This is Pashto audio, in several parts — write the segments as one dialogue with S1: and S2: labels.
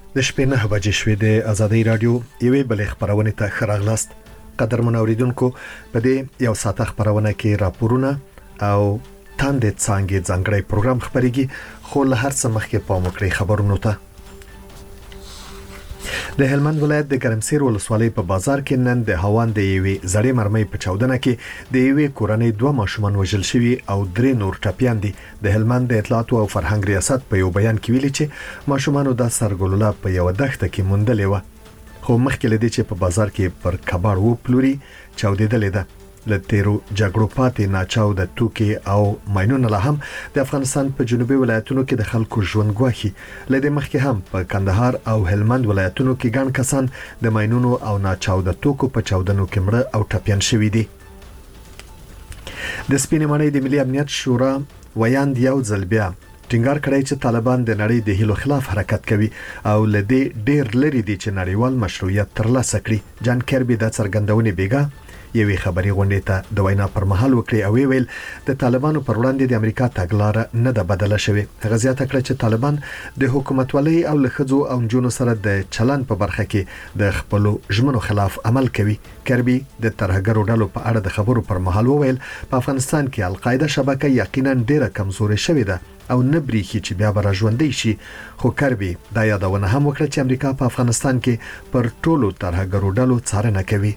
S1: د شپې 9 بجې شوې د ازادي رادیو یوې بلې خبرونه ته خراغلاست. قدرمن اوریدونکو، په دې یو ساعت خبرونه کې راپورونه او تاندې څنګه ځانګړی پروګرام خبريږي، خو له هر څه مخکې پام وکړئ خبرونو ته. د هلمند ولایت د ګرمسیر ولسوالۍ په بازار کې نن د هوان د یوې زړې مرمۍ په چاودنه کې د یوې کورنۍ 2 ماشومان وژل شوي او 3 نور ټپيان دي. د هلمند د اطلاعات او فرهنګ ریاست په یو بیان کې ویلي چې ماشومانو د سرګلوله په یو دښته کې موندلې و، خو مخکې لدی چې په بازار کې پر کباړ و پلوري چاودېدلې ده. له تیرو جګړو پاتې ناچاو د توکي او ماینونو له هم د افغانستان په جنوبي ولایتونو کې د خلکو ژوند ګواښي. لدې مخکې هم په کندهار او هلمند ولایتونو کې ګڼ کسان د ماینونو او ناچاو د توکو په چاودنو کې مړه او ټپيان شوي دي. د سپینې ماڼۍ د ملي امنیت شورا ویاند یو ځل بیا ټینګار کړی چې طالبان د نړۍ د هیلو خلاف حرکت کوي او لدې ډېر لري دي چې نړیوال مشروعیت ترلاسه کړي. جان کربي د څرګندونې بیګا یوې خبري غونډې ته د وینا پر مهال وکړي او ویل د طالبانو پر وړاندې د امریکا تګلاره نه ده بدله شوې. هغه زیاته کړه چې طالبان د حکومتولۍ او لخذو او جنونو سره د چلن په برخه کې د خپل ژمنو خلاف عمل کوي. کربي د ترهګرو ډلو په اړه د خبرو پر مهال وویل په افغانستان کې القاعده شبکه یقینا ډیره کمزورې شوې ده او نه بریخي چې بیا برژوندې شي. خو کربي دا یادونه هم وکړه چې امریکا په افغانستان کې پر ټولو ترهګرو ډلو څارنه کوي.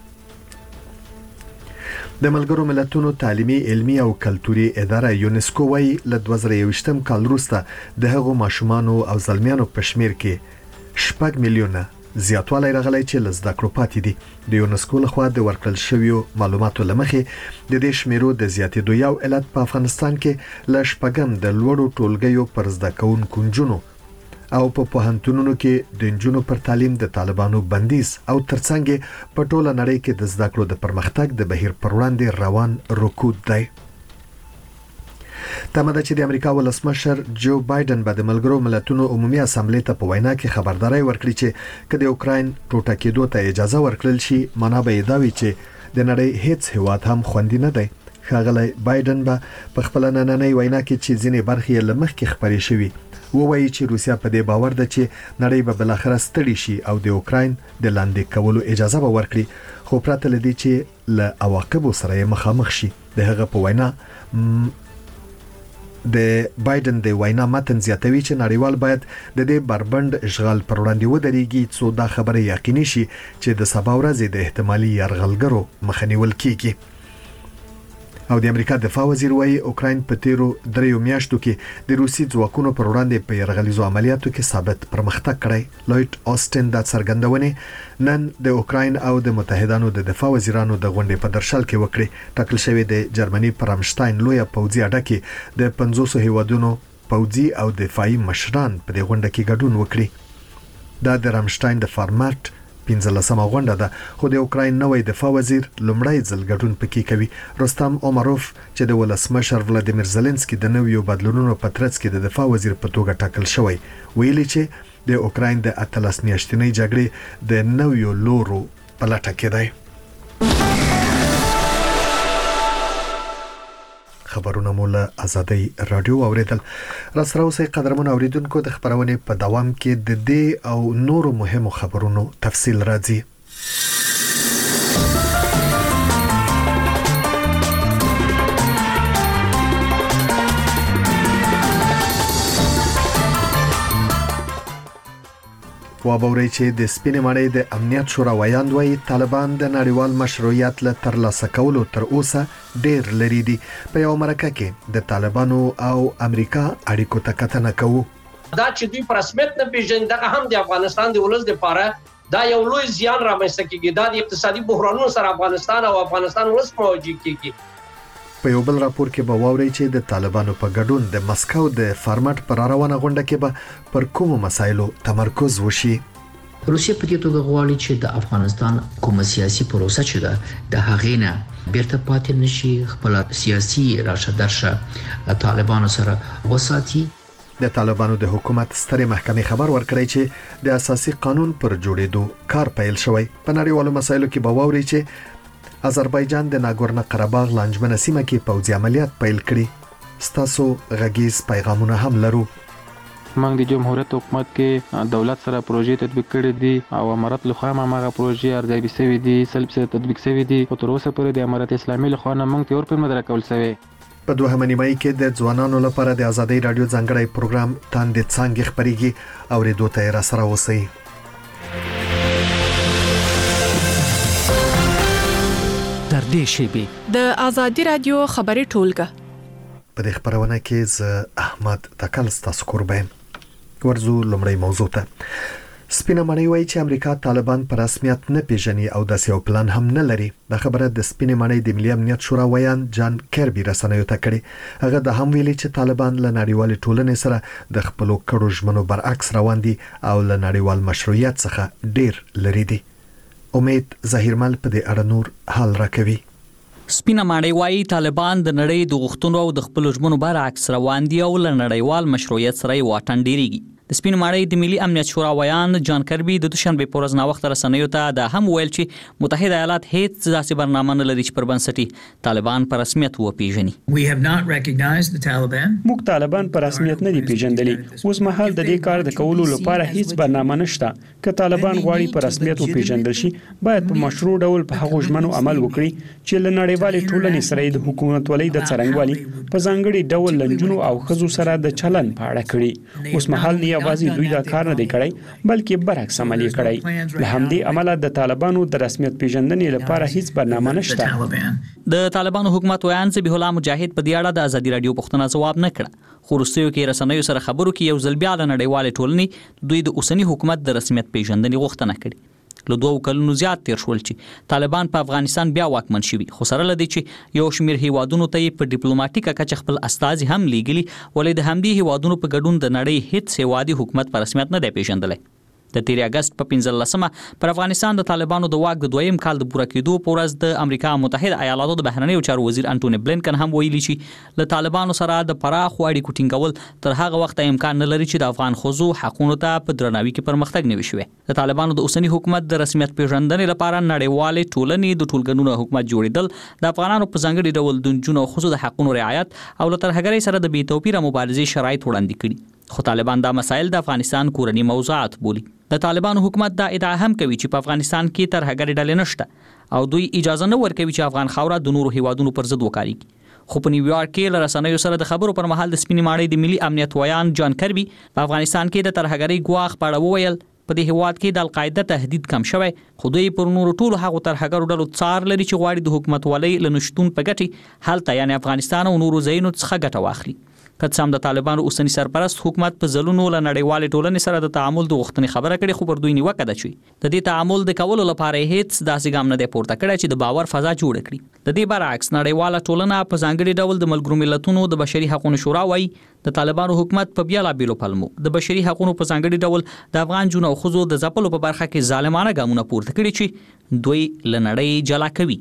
S1: د ملګرو ملتونو تعلیمي، علمي او کلتوري اداره یونسکو وايي له 2021 کال وروسته د هغو ماشومانو او زلمیانو په شمیر کې 6 میلیونه زیاتوالی راغلی چې لزده کړو پاتې دي. د یونسکو لخوا د ورکړل شویو معلوماتو لمخې د دې شمیرو د زیاتېدو یو علت په افغانستان کې ل شپږم د لوړو ټولګیو پر زده کوونکو نجونو او په پوهنتونونو کې د نجونو پر تعلیم د طالبانو بندیز او ترڅنګ په ټوله نړۍ کې د زده کړو د پرمختګ د بهیر پر وړاندې روان رکود دی. تمه ده چې د امریکا ولسمشر جو بایدن به د ملګرو ملتونو عمومي اسامبلې ته په وینا کې خبرداري ورکړي چې کله اوکراین ټوټه کېدو ته اجازه ورکړل شي، معنا به دا وي چې د نړۍ هیڅ هیواد هم خوندي نه دی. ښاغلی بایدن به په خپل نننۍ وینا کې چې ځینې برخې لمخ کې خبرې شوي ووایي چې روسیا په دې باور ده چې نړۍ به بل اخر ستړي شي او د اوکراین د لاندې کولو اجازه به ورکړي، خو پرته لدی چې له عواقبو سره مخامخ شي. د هغه په وینا د بایدن د وینا متن زیاتوي چې نړیوال باید د دې بربند اشغال پر وړاندې ودرېږي څو دا خبره یقیني شي چې د سبا ورځې د احتمالي یرغلګرو مخه نیول کیږي. او د امریکا دفاع وزیر وايي اوکراین په تیرو 3 میاشتو کې د روسي ځواکونو پر وړاندې په یرغلیزو عملیاتو کې ثابت پرمختګ کړی. لوید آستن د څرګندونې نن د اوکراین او د متحدانو د دفاع وزیرانو د غونډې په درشل کې وکړي. ټاکل شوی د جرمني پر رامشتاین لویه پوځي اډه کې د 500 هیوادونو پوځي او دفاعي مشران په دې غونډه کې ګډون وکړي. دا د رامشتاین د فارمټ 15مه غونډه ده، خو د اوکراین نوې دفاع وزیر لومړی ځل ګډون پکې کوي. رستم اومروف چې د ولسمشر ولادیمیر زيلنسکي د نویو بدلونونو په ترڅ کې د دفاع وزیر په توګه ټاکل شوی، ویلي چې د اوکراین د 18 میاشتنۍ جګړې د نویو لورو په لټه کې دی. خبرونه مولا ازادي رادیو اوریدل. را سره اوسئ قدرمن اوریدونکو، د خبرونه په دوام کې د دې او نورو مهمو خبرونو تفصیل راځي. وابوري چې د سپینې ماڼۍ د امنیت شورا ویاند وايي طالبان د نړیوال مشروعیت له ترلاسه کولو تر اوسه ډېر لري دي. په یو مرکه کې د طالبانو او امریکا اړیکو ته کتنه کوو.
S2: دا چې دوی په رسمیت نه پیژني دغه هم د افغانستان د ولس لپاره دا یو لوی زیان رامنځته کیږي. دا د اقتصادي بحرانونو سره افغانستان او افغانستان ولس مواجه کیږي.
S1: په یو بل راپور کې به واوري چې د طالبانو په ګډون د مسکو د فارمټ پر روانه غونډه کې به پر کومو مسایلو تمرکز وشي.
S3: روسیه په دې توګه غواړي چې د افغانستان کومه سیاسي پروسه چې ده د هغې نه بیرته پاتې نشي، خپل سیاسي راشه درشه طالبانو سره وساتي.
S1: د طالبانو د حکومت سترې محکمې خبر ورکړی چې د اساسي قانون پر جوړېدو کار پیل شوی. په نړیوالو مسایلو کې به واوري چې آذربایجان د ناګورنو قرهباغ لانجمنه سیمه کې پوځي عملیات پیل کړي. ستاسو غږیز پیغامونه هم لرو.
S4: موږ د جمهوریت حکومت کې دولت سره پروژې تطبیق کړې دي او امارت له خوا هغه پروژې ارزیابي شوې دي سلب سره تطبیق شوې دي او تر اوسه پورې د امارت اسلامي له خوا موږ ته ورپر مدره کول شوی.
S1: په دوهمه نیمایي کې د ځوانانو لپاره د ازادۍ رادیو ځانګړی پروګرام تاندې څانګې خپرېږي اورېدو ته یې راسره اوسئ.
S5: تر دې شیبې
S6: د ازادي رادیو خبري ټولګه
S1: په دې خبرونه کې ز احمد تکل ستاسو قربان ورزو لمړی موضوع ته. سپینه مړی وایي چې امریکا طالبان په رسمیت نه پیژني او داسې یو پلان هم نه لري. دا خبره د سپینه مړی د ملي امنیت شورا ویان جان کربي رسنیو ته کړې. هغه د هم ویلي چې طالبان له نړیوال ټولنې سره د خپل کړو ژمنو برعکس روان دي او له نړیوال مشروعیت څخه ډیر لري دي. امید ظاهرمل په دې اړه نور حال راکوي.
S5: سپینه ماړی وایي طالبان د نړۍ د غوښتنو او د خپل ژمنو برعکس روان دي او له نړیوال مشروعیت سره یې واټن ډیریږي. د سپین ماړی د ملي امنیت شورا ویان جان کربي د دوشنبه په ورځ ناوخته رسنیو ته د هم ویل چې متحده ایالات هیڅ داسې برنامه نه لري چې پر بنسټي طالبان په رسمیت وپیژني.
S7: موږ طالبان په رسمیت نه دي پیژندلي. اوس مهال د دې کار د کولو لپاره هیڅ برنامه نشته. که طالبان غواړي په رسمیت وپیژندل شي باید په مشروع ډول په هغو ژمنو عمل وکړي چې له نړیوالې ټولنې سره د حکومتولۍ د څرنګوالي په ځانګړي ډول لنجونو او ښځو سره د چلن په اړه کړي. اوس مهال یوازې دوی دا کار نه دی کړی بلکې برعکس عمل یې کړی. له همدې امله د طالبانو د رسمیت پیژندنې لپاره هیڅ برنامه نشته.
S5: د طالبانو حکومت ویان ذبیح الله مجاهد په دې اړه د ازادي رادیو پوښتنه ځواب نه کړ. خو وروستیو کې رسنیو سره خبرو کې یو ځل بیا له نړیوالې ټولنې دوی د اوسني حکومت د رسمیت پیژندنې غوښتنه کړې. له 2 کلونو زیات تیر شول چې طالبان په افغانستان بیا واکمن شوي، خو سره لدی چې یو شمېر هیوادونو ته په ډیپلوماټیکه کچه خپل استازي هم لیږلي، ولې د همدې هیوادونو په ګډون د نړۍ هیڅ هیوادي حکومت په رسمیت نه دی پیژندلی. د 13 اگست په 15مه پر افغانستان د طالبانو د واک د دویم کال د پوره کېدو په ورځ د امریکا متحده ایالاتو د بهرنیو چارو وزیر انټونی بلینکن هم ویلي چې له طالبانو سره د پراخو اړیکو ټینګول تر هغه وخت امکان نه لري چې د افغان ښځو حقونو ته په درناوي کې پرمختګ نه وشي. د طالبانو د اوسني حکومت د رسمیت پیژندنې لپاره نړیوالې ټولنې د ټولګنونو حکومت جوړیدل، د افغانانو په ځانګړي ډول د نجونو او ښځو د حقونو رعایت او له ترهګرۍ سره د بې توپیره مبارزې شرایط وړاندې کړي. خو طالبان دا مسایل د افغانستان کورني موضوعات بولي. د طالبانو حکومت دا ادعا هم کوي چې په افغانستان کې ترهګرې ډلې نشته او دوی اجازه نه ورکوي چې افغان خاوره د نورو هیوادونو پر ضد وکاریږي. خو په نیویارک کې له رسنیو سره د خبرو پر مهال د سپینې ماڼۍ د ملي امنیت ویان جان کربي په افغانستان کې د ترهګرۍ ګواښ په اړه وویل په دې هیواد کې د القاعده تهدید کم شوی، خو دوی پر نورو ټولو هغو ترهګرو ډلو څار لري چې غواړي د حکومتولۍ له نشتون په ګټې هلته یعنې افغانستان او نورو ځایونو څخه ګټه واخلي. که څه هم د طالبانو اوسني سرپرست حکومت په ځلونو له نړیوالې ټولنې سره د تعامل د غوښتنې خبره کړې، خو پر دوی نیوکه ده چې د دې تعامل د کولو لپاره هیڅ داسې ګام نه دی پورته کړی چې د باور فضا جوړه کړي. د دې برعکس نړیواله ټولنه په ځانګړي ډول د ملګرو ملتونو د بشري حقوقو شورا وایي د طالبانو حکومت په بیلابېلو پلمو د بشري حقوقو په ځانګړي ډول د افغان جنو او ښځو د ځپلو په برخه کې ظالمانه ګامونه پورته کړي چې دوی له نړۍ جلا کوي.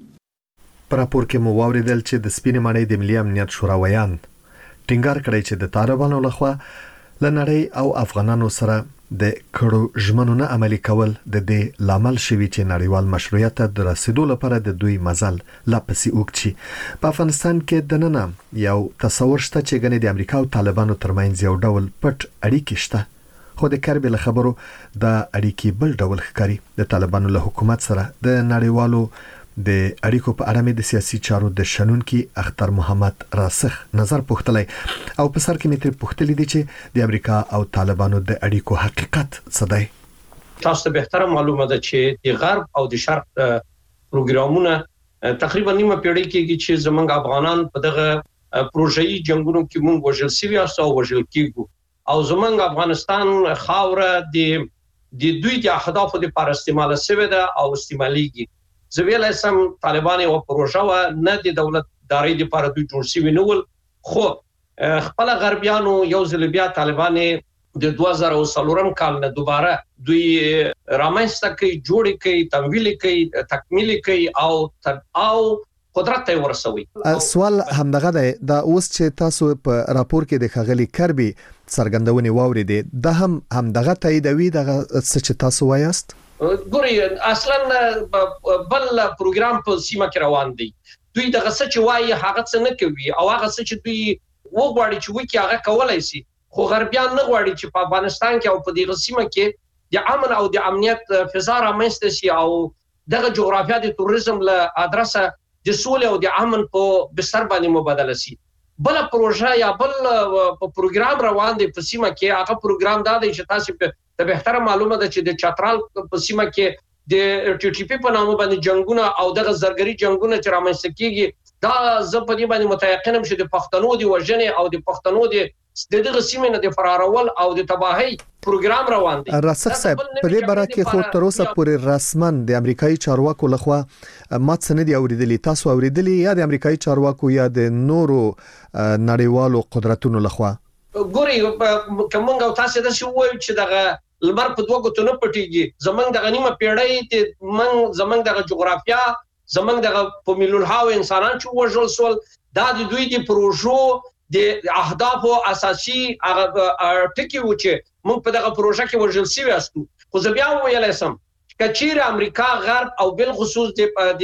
S1: په راپور کې مو واوریدل چې د سپینې ماڼۍ د ملي امنیت شورا ویان ټینګار کړی چې د طالبانو لخوا له نړۍ او افغانانو سره د کړو ژمنو نه عملي کول د دې لامل شوي چې نړیوال مشروعیت ته د رسیدو لپاره د دوی مزل لا پسې اوږد شي. په افغانستان کې دننه یو تصور شته چې ګنې د امریکا او طالبانو ترمنځ یو ډول پټ اړیکې شته، خو د کربي له خبرو دا اړیکې بل ډول ښکاري. د طالبانو له حکومت سره د نړیوالو د اړیکو په اړه مې د سیاسي چارو د شنونکي اختر محمد راسخ نظر پوښتلی او په سر کې مې ترې پوښتلی دي چې د امریکا او طالبانو د اړیکو حقیقت څه دی.
S2: تاسو ته بهتره معلومه ده چې د غرب او د شرق پروګرامونه تقریبا نیمه پیړۍ کې چې زمونږ افغانان په دغه پروژې جنگونو کې مونږ وژل شوي او وژل کېږو او زمونږ افغانستان خاوره د دوی د اهدافو لپاره استعمال شوې ده او استعمالېږي. زه ویلای سم طالبان یو پروژه و نه د دولت داري لپاره دوی جوړ شوي نه ول، خو خپل غربیانو یو ځل بیا طالبان د 2004 کال نه دوباره دوی رامنځته کوي، جوړ کوي، تمویل کوي، تکمیل کوي او قدرت ته ورسوي.
S1: سوال همدغه دی، دا اوس چې تاسو په راپور کې د خغلی کربي څرګندونې واوریدې دا هم همدغه تاییدوي دغه څه چې تاسو وایاست؟
S2: ګوري اصلا بل پروګرام په سیمه کې روان دی، دوی دغه څه چې وایي هغه څه نه کوي او هغه څه چې دوی وګوري چې وکی هغه کولای شي خو غربیان نه غواړي چې په افغانستان کې او په دغه سیمه کې د امن او د امنیت فضا رامنځته شي او دغه جغرافیا د توریزم له ادرسه د سولې او د امن په بستر باندې مبادله شي. بل پروژه یا بل پروګرام روان دی په سیمه کې. هغه پروګرام دا دی چې تاسو په بهتره معلومه ده چې د چترال په سیمه کې د ټي ټي پی په نامه باندې جنگونه او دغه زرګري جنگونه چې رامنځته کیږي، دا زه په دې باندې متيقنم چې د پښتنو د وژنې او د پښتنو د دغه سیمې نه د فرارول او د تباہي پروګرام روان دی.
S1: راسخ صاحب په دې باره کې خو تر اوسه پورې رسمن د امریکایي چارواکو لخوا مات سند اوریدلی، تاسو اوریدلی یا د امریکایي چارواکو یا د نورو نړیوالو قدرتونو لخوا؟
S2: ګوري کومنګ او تاسو د شو وایي چې دغه لمر په دوه ګوتو نه پټيږي. زمنګ د غنیمه پیړۍ زمنګ د جغرافیا زمنګ د په مليون هاو انسانان چې وژل سول، دا د دوی د پروژو د اهداف او اساسي ټکی و چې موږ په دغه پروژه کې وژل سوي استو. خو زه بیا ویلای سم چې چیرې امریکا غرب او بل خصوص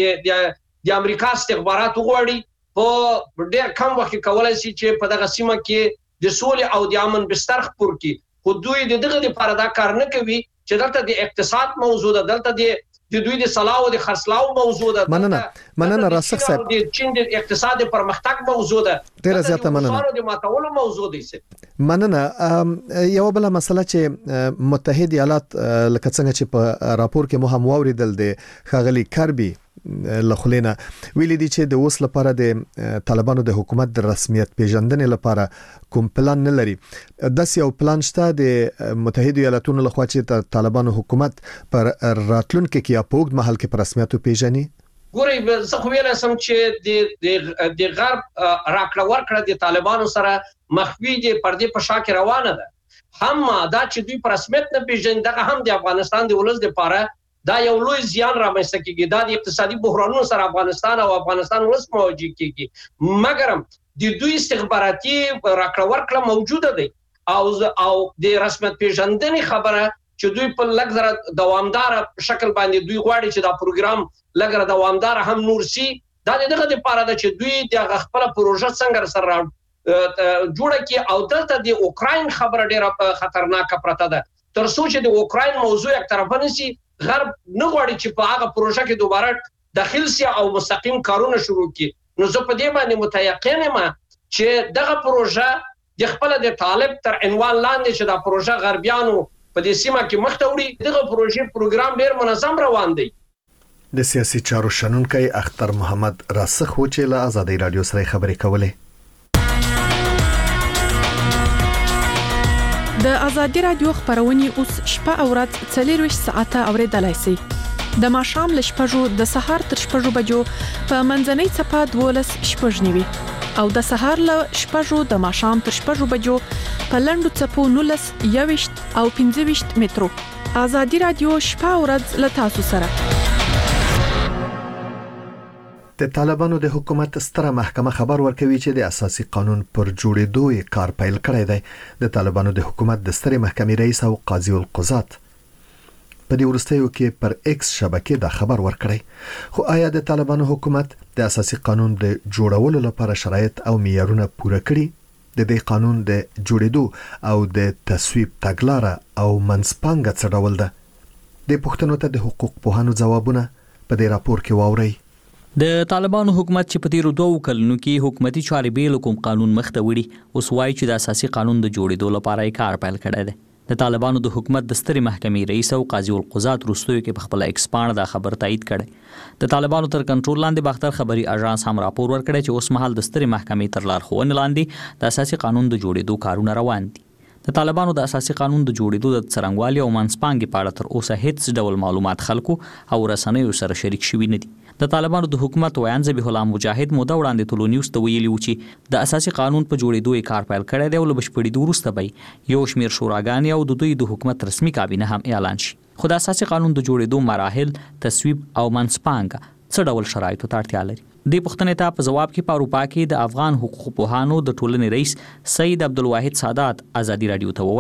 S2: د امریکا استخبارات وغوړي په ډېر کم وخت کولای شي چې په دغه سیمه کې د سولې او د امن بستر خپور کړي. خو دوی دغه لپاره دا کار نه کوي چې دلته د اقتصاد موضوع ده، دلته د دوی د صلاح او د خرڅلاو موضوع ده.
S1: مننه راسخ صاحب.
S2: د چین د اقتصاد پرمختګ موضوع ده.
S1: ډیره زیاته مننه.
S2: د ماتولو موضوع ده.
S1: مننه. یو بل مسله چې متحده ایالات لکه څنګه چې په راپور کې مو هم واوریدل د خاغلی کربي لخلینا ویلي دي چې د اوس لپاره د طالبانو د حکومت د رسمیت پیژندنې لپاره کوم پلان نه لري. د یو پلان شته د متحده ایالاتونو لخوا چې د طالبانو حکومت پر راتلونکو کې په وګړي محل کې پر رسمیت پیژني.
S2: ګوري زه خو ویل سم چې د غرب راکړه ورکړه د طالبانو سره مخوي د پردې په شا کې روانه ده. هم دا چې دوی پر رسمیت نه پیژني، دغه هم د افغانستان د ولس لپاره دا یو لوی زیان رامنځته کیږي. دا د اقتصادي بحرانونو سره افغانستان او افغانستان ولس مواجه کیږي. مګر د دوی استخباراتي راکړه ورکړه موجوده دی او د رسمیت پیژندنې خبره چې دوی په لږ دوامدار شکل باندې دوی غواړي چې دا پروګرام لږ دوامدار هم نور سي. دا دغه لپاره ده چې دوی د خپل پروژه څنګه سره جوړه کی او دلته د اوکراین خبره ډیره خطرناکه پرته ده. تر څو چې د اوکراین موضوع یک طرفه نشي، غرب نه غواړي چې په هغه پروژه کې دوباره داخل سي او مستقیم کارونه شروع کړي. نو زه په دې باندې متيقن یم چې دغه پروژه د خپل د طالب تر عنوان لاندې چې دا پروژه غربیانو په دې سیمه کې مخته وړي. دغه پروژه پروګرام ډیر منظم روان دی.
S1: د سیاسي چارو شنونکي اختر محمد راسخ و چې له آزادۍ رادیو سره خبرې کولې.
S6: د آزادۍ رادیو خبرونه اوس شپه او ورځ 24 ساعته اوریدلای شئ. د ماښام ل شپږو د سهار تر شپږو بجو په منځنۍ صفه 12 شپږنیوي او د سهار ل شپږو د ماښام تر شپږو بجو په لندو صفو 19 21 او 25 مترو. آزادۍ رادیو شپه او ورځ ل تاسو سره.
S1: د طالبانو د حکومت ستره محکمه خبر ورکوي چې د اساسي قانون پر جوړېدو یې کار پیل کړی دی. د طالبانو د حکومت د ستره محکمې رئیس او قاضي القضات په دې ورستیو کې پر ایکس شبکې دا خبر ورکړی. خو آیا د طالبانو حکومت د اساسي قانون د جوړولو لپاره شرایط او معیارونه پوره کړي؟ د دې قانون د جوړېدو او د تصویب تګلاره او منځپانګه څه ډول ده؟ د پښتنو ته د حقوق پوهانو ځوابونه په دې راپور کې واورئ.
S5: د طالبانو حکومت چې په تیرو 2 کلونو کې حکومتي چارې به کوم قانون مخته وړي، اوس وایي چې د اساسي قانون د جوړېدو لپاره یې کار پیل کړی دی. د طالبانو د حکومت د سترې محکمې رئیس او قاضي القضات وروستیو کې په خپل ایکسپاند دا خبر تایید کړی. د طالبانو تر کنټرول لاندې باختر خبري اژانس هم راپور ورکړی چې اوس مهال د سترې محکمې تر لارښوونې لاندې د اساسي قانون د جوړېدو کارونه روان دي. د طالبانو د اساسي قانون د جوړېدو د څرنګوالي او منځپانګې په اړه تر اوسه هیڅ ډول معلومات خلکو او رسنیو سره شریک شوي نه دي. د طالبانو د حکومت ویان ذبیح الله مجاهد موده وړاندې ټولو نیوز ته ویلي و چې د اساسي قانون په جوړېدو یې کار پیل کړی دی او له بشپړېدو وروسته به یو شمېر شوراګانې او د دوی د حکومت رسمي کابینه هم اعلان شي. خو د اساسي قانون د جوړېدو مراحل، تصویب او منځپانګه څه ډول شرایطو ته اړتیا لري؟ دې پوښتنې ته په جواب کې په اروپا کې د افغان حقوق پوهانو د ټولنې رئیس سید عبدالواحد سادات آزادۍ رادیو ته وویل: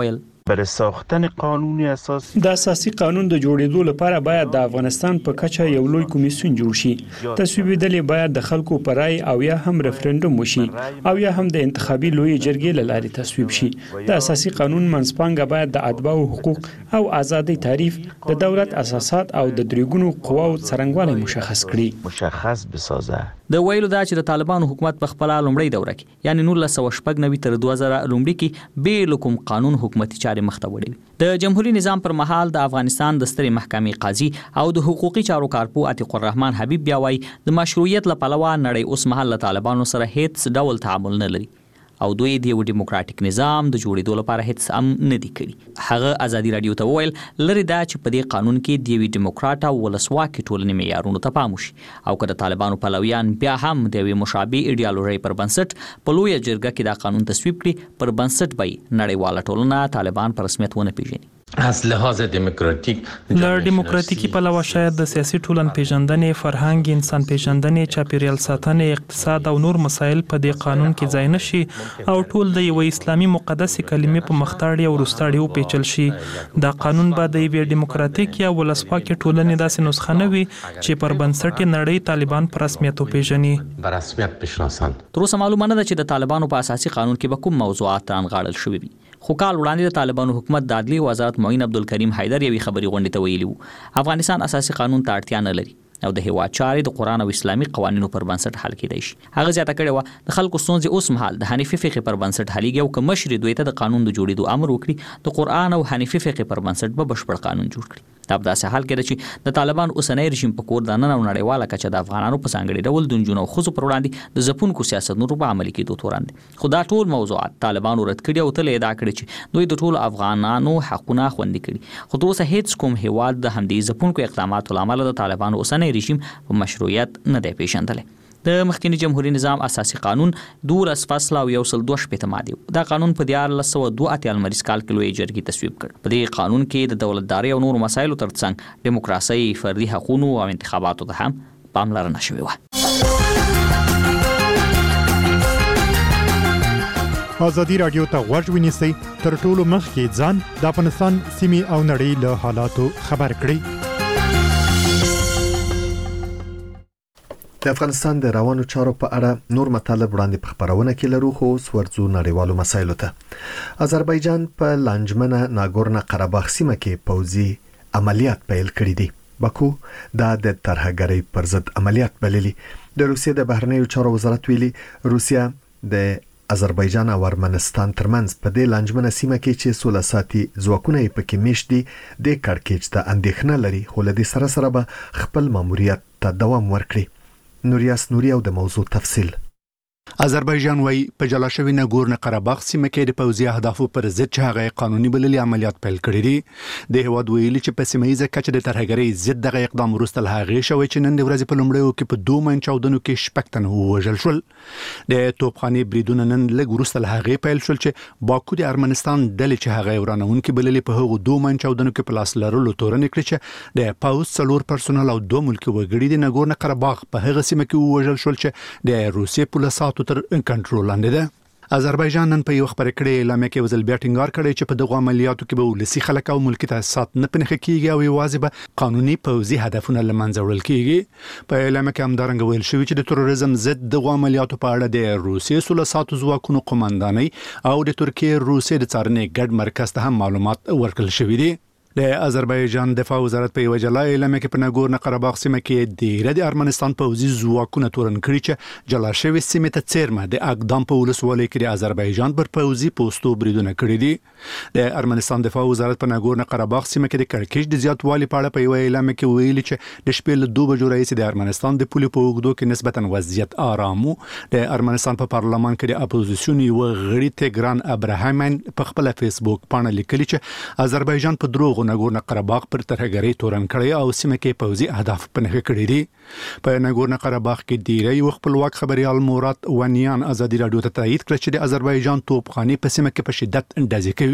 S8: برای ساختن قانون اساسی
S7: د اساسي قانون د جوړېدو لپاره باید د افغانستان په کچه یو لوی کمیسیون جوړ شي. تصویبېدل باید د خلکو پر رای او یا هم ریفرندوم وشي او یا هم د انتخابي لوی جرګې له لارې تصویب شي. د اساسي قانون منځپانګه باید د اتباعو حقوق او ازادي تعریف، د دولت اساسات او د درېګونو قواو څرنګوالی مشخص کړي.
S8: مشخص بسازه.
S5: د ویلو دا چې د طالبانو حکومت په خپل لومړی دوره کې یعنی 1999 تر 2000 لومړی کې بیل کوم قانون حکومتي چارې مخته وړي. د جمهوریت نظام پر مهال د افغانستان د سترې محکمې قاضي او د حقوقي چارو کارپو عتیق الرحمن حبیب بیا وایي د مشروعیت لپاره نړۍ اوس مهال له طالبانو سره هیڅ ډول تعامل نه لري او دوی د یو ډیموکراټیک نظام د جوړېدو لپاره هیڅ هم نه دي کړي. هغه ازادي رادیو ته وویل لري دا چې په دې قانون کې د یوې ډیموکراټ او ولسواکي ټولنې معیارونو ته پام وشي او که د طالبانو پلویان بیا هم د یوې مشابه ایډیالوژي پر بنسټ په لویه جرګه کې دا قانون تصویب کړي پر بنسټ به نړیواله ټولنه طالبان په رسمیت ونه پیژني.
S9: از لحاظ دموکراتیک
S10: له ډیموکراتیکي پلوه شاید د سیاسي ټولن پیژندنې، فرهنګ، انسان پیژندنې، چاپیریال ساتنې، اقتصاد او نور مسایل په دې قانون کې ځای نشي او ټول د یو اسلامي مقدسې کلمې په مختاړي او وروستاړي وپیچل شي. دا قانون به د یوې ډیموکراتیک یا ولسواکي ټولنې داسې نسخه نه وي چې پر بنسټ نړۍ طالبان په رسمیت وپیژني.
S9: په رسمیت بشناسن.
S5: تر اوسه معلومه نه ده چې د طالبانو په اساسي قانون کې به کوم موضوعات رانغاړل شوي وي. خو کال وړاندې د طالبانو حکومت د عدلي وزارت معین عبدالکریم حیدر یوې خبري غونډې ته ویلي وو افغانستان اساسي قانون ته اړتیا نه لري او د هیواد چارې د قرآن او اسلامي قوانینو پر بنسټ حل کېدای شي. هغه زیاته کړې وه د خلکو ستونزې اوس مهال د حنیفي فقې پر بنسټ حلېږي او که مشرې دوی ته د قانون د جوړېدو امر وکړي د قرآن او حنیفي فقې پر بنسټ به بشپړ قانون جوړ کړي. دا په داسې حال کې ده چې د طالبان اوسنی رژیم په کور دننه او نړیواله کچه د افغانانو په ځانګړي ډول د نجونو او ښځو پر وړاندې د ځپونکو سیاستونو په عملي کېدو تورن دي. خو دا ټول موضوعات طالبانو رد کړي او تل ادعا کړي چې دوی د ټولو افغانانو حقونه خوندي کړي. خو تر اوسه هیڅ کوم هیواد د همدې ځپونکو اقداماتو له امله د طالبانو اوسنی رژیم په مشروعیت نه دی پیژندلی. د مخکینی جمهوریت نظام اساسي قانون 12 فصل او 102 ماده دا قانون په 1982 لمریز کال کې لوی جرګې تصویب کړ. په دې قانون کې د دولتداري او نور مسایلو ترڅنګ دیموکراسي، فردي حقوقو او انتخاباتو ته هم پاملرنه شوې وه.
S11: ازادي رادیو ته غوږ ونیسئ تر ټولو مخکې ځان د افغانستان سیمې او نړۍ له حالاتو خبر کړئ.
S1: د افغانستان د روانو چارو په اړه نور مطالب وړاندې په خبرونه کې لرو خو ورځو نړیوالو مسایلو ته. آذربایجان په لانجمنه ناګورنو قرهباغ سیمه کې پوځي عملیات پیل کړي دي. باکو دا د ترهګرۍ پر ضد عملیات بللي. د روسیې د بهرنیو چارو وزارت ویلي روسیا د آذربایجان او ارمنستان ترمنځ په دې لانجمنه سیمه کې چې سوله ساتي ځواکونه یې پکې میشت دي د کړکېچ ته اندېښنه لري خو له دې سره به خپل ماموریت ته دوام ورکړي. نوریاس نوري او د موضوع تفصیل.
S12: آذربایجان وايي په جلا شوی ناګورنو قرهباغ سیمه کې د پوځي اهدافو پر ضد چې هغه قانوني بللي عملیات پیل کړي دي. د هیواد ویلي چې په سیمایي کچه د ترهګرۍ ضد دغه اقدام وروسته له هغې شوی چې نن د ورځې په لومړیو کې په 2 ماین چاودنو کې 6 تنه ووژل شول. د توپخانې بریدونه نن لږ وروسته له هغې پیل شول چې باکو د ارمنستان ډلې چې هغه ورانونکي بللي په هغو 2 ماین چاودنو کې په لاس لرلو تورن کړی چې د پاوز 4 پرسونل او 2 ملکي وګړي د ناګورنو قرهباغ په هغه سیمه کې ووژل شول چې د روسیې پولیسو تر کنټرول لاندې ده. آذربایجان نن په یو خبري کړي اعلامیه کې وزل بیا ټینګار کړی چې په دغه عملیاتو کې به ولسی خلک او ملکی تاسیسات نه پنهخ کیږي او یوازې به قانوني پوځي هدفونه لمنځه وړل کیږي. په اعلامیه کې همدارنګه ویل شوی چې د تروریزم ضد دغه عملیاتو په اړه د روسیې سوله ساتو ځواکونو قومندانۍ او د ترکیې روسیې د څارنې ګډ مرکز ته هم معلومات ورکړل شوی دي. د آذربایجان دفاع وزارت په یو جلا اعلامیه کې په ناګورنو قرهباغ سیمه کې د ارمنستان پوځي ځواکونه تورن کړي چې جلا شوی سیمه ته څیرمه د اقدام په ولسوالۍ کې د آذربایجان پر پوځي پوسټو بریدونه کړي دي. د ارمنستان دفاع وزارت په ناګورنو قرهباغ سیمه کې د کړکېچ د زیاتوالي په اړه په یو اعلامیه کې ویلي چې د شپې له 2 بجو راځي د ارمنستان د پولي په اوږدو کې نسبتا وضعیت آرام. د ارمنستان په پارلمان کې د اپوزیسیون یو غړي تګران ابراهیمن په خپل فیسبوک باندې لیکلي چې آذربایجان په دروغ ناګورنو قرهباغ پر ترهګرۍ تورن کړی او سیمه کې پوځي اهداف پنهخ کړی دي. په ناګورنو قرهباغ کې ډیری یو خپلواک خبريال مراد ونیان ازادي رادیو ته تایید کړ چې د آذربایجان توپخانې په سیمه کې په شدت اندازې کوي.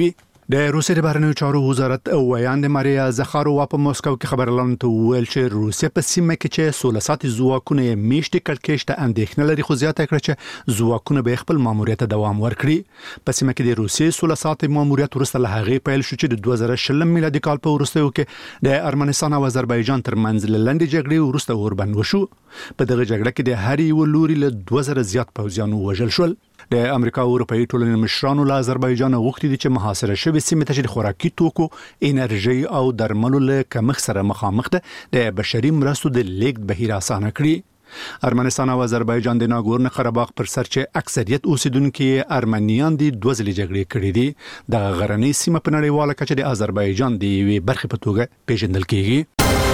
S12: د روسیې د بهرنیو چارو وزارت ویاند ماریا زخاروا په مسکو کې خبرلاندې ته ویل چې روسیه په سیمه کې چې 16 ساعت ځواکونه میشتي کړکېشت اندېښنه لري خو زیاته کړ چې ځواکونه به خپل ماموریت دوام ورکړي په سیمه کې د روسیې 16 ساعت ماموریت وروسته له هغه پیل شو چې د 2020 میلادي کال په وروستیو کې د ارمنستان او آذربایجان ترمنځ لنډې جګړې وروسته اوربند وشو په دغه جګړه کې د هر یو لوري له 2000 زیات پوځیانو وژل شول د امریکا او اروپאי ټولنې مشرانو له آذربایجان غوښتي دي چې محاصره شوی سیمه ته د خوراکي توکو انرژي او درملو له کمښت سره مخامخ ده د بشري مرستو د لیږد بهیر اسانه کړي ارمنستان او آذربایجان د ناګورن قرهباغ پر سر چې اکثریت اوسیدونکو ارمنیان دي دوه ځلې جګړې کړې دي د غرنۍ سیمه په نړیواله کچه د آذربایجان د یوې برخې په توګه پیژندل کیږي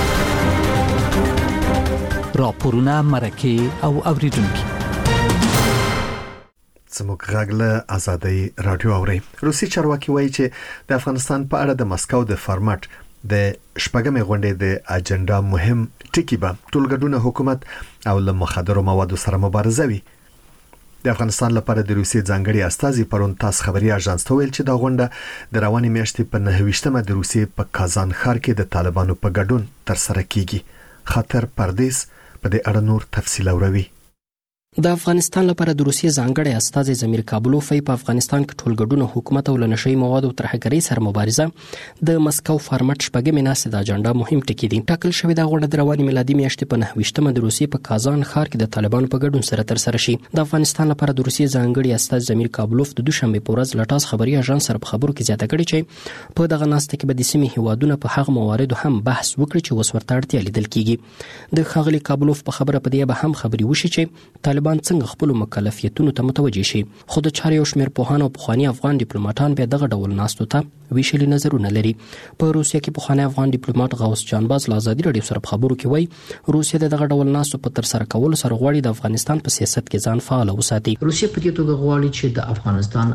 S13: راپورونه مرکه او اوریدونکو
S1: زموږ غاګله ازادي رادیو اوري روسي چارواکي وایي چې د افغانستان په اړه د مسکو د فارمټ د شپږمې غونډې د اجنډا مهم ټکی به ټولګډونه حکومت او له مخدرو موادو سره مبارزه وي د افغانستان لپاره د روسي ځانګړي استازي پرون تاس خبري اژانس ته ویل چې دا غونډه د رواني میاشتې په 9مه د روسي په کازان ښار کې د طالبانو په ګډون تر سره کیږي خاطر پردیس په دې اړه نور تفصیل اوروي
S14: د افغانستان لپاره د روسیې ځانګړي استازي زمیر کابلوف په افغانستان کې ټولګډونه حکومت او لنشي مواد او ترهګرۍ سره مبارزه د مسکو فارمټ شپږمې ناسې د اجنډا مهم ټکی دي ټاکل شوی د غونډې د رواني میلادي میاشتې په 9مه د روسیې په کازان ښار کې د طالبانو په ګډون سره تر سره شي د افغانستان لپاره د روسیې ځانګړي استازي زمیر کابلوف د دوشنبه په ورځ لټاس خبري اژانس سره په خبرو کې زیاته کړې چې په دغه ناسته کې به د سیمې هیوادونو په هغه مواردو هم بحث وکړي چې وسورته اړتیا لیدل کیږي د خاغلی کابلوف په خبره په دې به هم خبري وشي چې طالبان څنګه خپل مکلفیتونو ته متوجي شي خو د چاري او شمیر پوهان او پخوانی افغان ډیپلوماټان به دغه ډول ناستو ته ویشلي نظرونه لري په روسیه کې پخوانی افغان ډیپلوماټ غوث جانباز له ازادي رادیو سره خبرو کې وایي روسیه دغه ډول ناستو په تر سره کولو سره غواړي د افغانستان په سیاست کې ځان فعال وساتي
S3: روسیه په دې توګه غواړي چې د افغانستان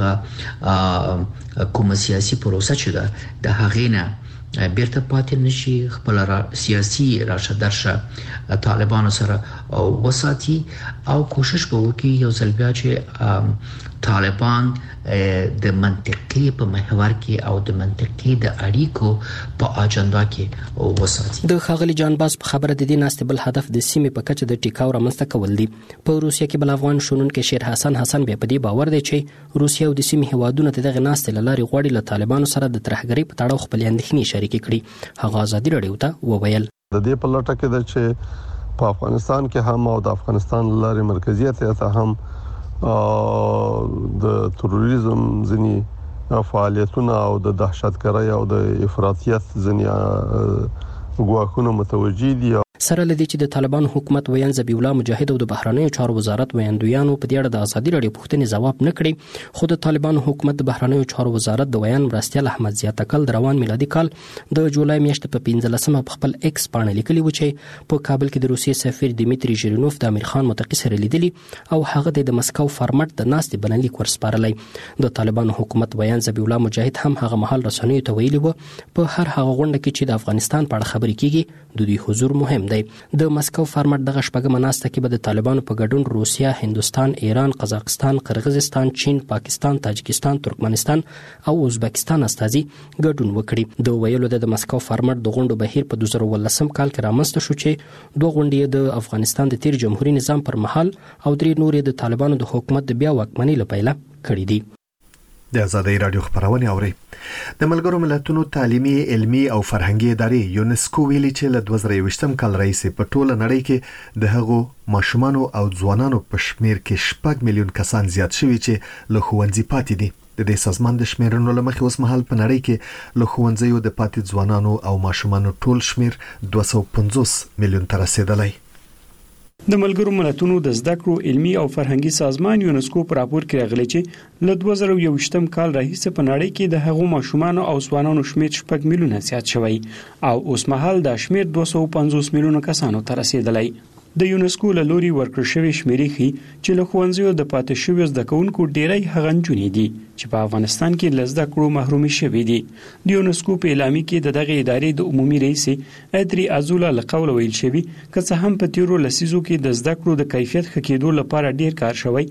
S3: هغه کوم سیاسي پروسه چې ده د هغې نه بیرته پاتې نشي خپل سیاسي راشه درشه طالبانو سره وساتي او کوشش وکړي یو ځل بیا چې طالبان د منطقي په محور کې او د منطقي د اړیکو په اجنډا کې وساتي
S14: د خاغلی جانباز په خبره د دې ناستې بل هدف د سیمې په کچه د ټیکاو رامنځته کول دي په روسیه کې بل افغان شونونکو شیر حسن به په دې باور دی چې روسیه او د سیمې هیوادونو ته دغه ناستې لاري غوړي له طالبانو سره د ترهګرۍ په تړاو خپل اندېښنې شریک کړي هغه ازادي رادیو ته وویل
S15: د دې په لټه کې د چې په افغانستان کې هم او د افغانستان لارې مرکزیت ته هم د تروریزم ځنی فعالیتونه او د دهشتګرۍ او د افراطیت ځنی ګواښونه متوجي دي
S14: سره لدی چې د طالبان حکومت ویان ذبی الله مجاهد او د بهرنیو چارو وزارت ویاندویانو په دې اړه د ازادي رادیو پوښتنې ځواب نه کړي خو د طالبان حکومت د بهرنیو چارو وزارت د ویان مرستیال احمد ضیاء تکل د روان میلادي کال د جولای میاشتې په 15مه په خپل ایکس باندې لیکلي و چې په کابل کې د روسیې سفیر دیمیتری ژیرینوف د امیر خان متقی سره لیدلی او هغه د مسکو فارمټ د ناستې بلنلیک ورسپارلی د طالبان حکومت ویان ذبی الله مجاهد هم هغه مهال رسنیو ته ویلي و په هر هغه غونډه کې چې د افغانستان په اړه خبرې کیږي د دوی حضور مهم دی د مسکو فارمټ دغه شپږمه ناسته کې به د طالبانو په ګډون روسیا، هندستان، ایران، قزاقستان، قرغیزستان، چین، پاکستان، تاجکستان، ترکمنستان او ازبکستان استازي ګډون وکړي د ویلو د مسکو فارمټ د غونډو بهیر په 2013 کال کې رامنځته شو چې دوه غونډې د افغانستان د تیر جمهوریت نظام پر مهال او درې نورې د طالبانو د حکومت د بیا واکمنۍ لپاره کړې دي
S1: د ازادي رادیو خبرونه اوري د ملګرو ملتونو تعلیمي علمي او فرهنګي ادارې یونسکو ویلي چې له 2020 کال راهیسې په ټوله نړۍ کې د هغو ماشومانو او ځوانانو په شمیر کې 6 میلیون کسان زیات شوي چې له ښوونځي پاتې دي د دې سازمان د شمیرنو لمخې اوس مهال په نړۍ کې له ښوونځیو د پاتې ځوانانو او ماشومانو ټول شمیر 250 میلیون ته رسیدلی
S7: د ملګرو ملتونو د زده کړو علمي او فرهنګي سازمان یونسکو په راپور کې راغلی چې له 2021 کال راهیسې په نړۍ کې د هغو ماشومان او ځوانانو شمیر 6 میلیونه زیات شوی او اوس مهال د شمیر 250 میلیونه کسانو ته رسیدلی د یونسکو له لوري ورکړل شوی شمیرې ښيي چې له ښوونځیو د پاتې شویو زده کوونکو ډیری هغه نجونې دي چې په افغانستان کې له زده کړو محرومي شوي دي د یونسکو په اعلامیه کې د دغه ادارې د عمومي رئیس ادري ازولا له قوله ویل شوی که څه هم په تیرو لسیزو کې د زده کړو د کیفیت ښه کېدو لپاره ډیر کار شوی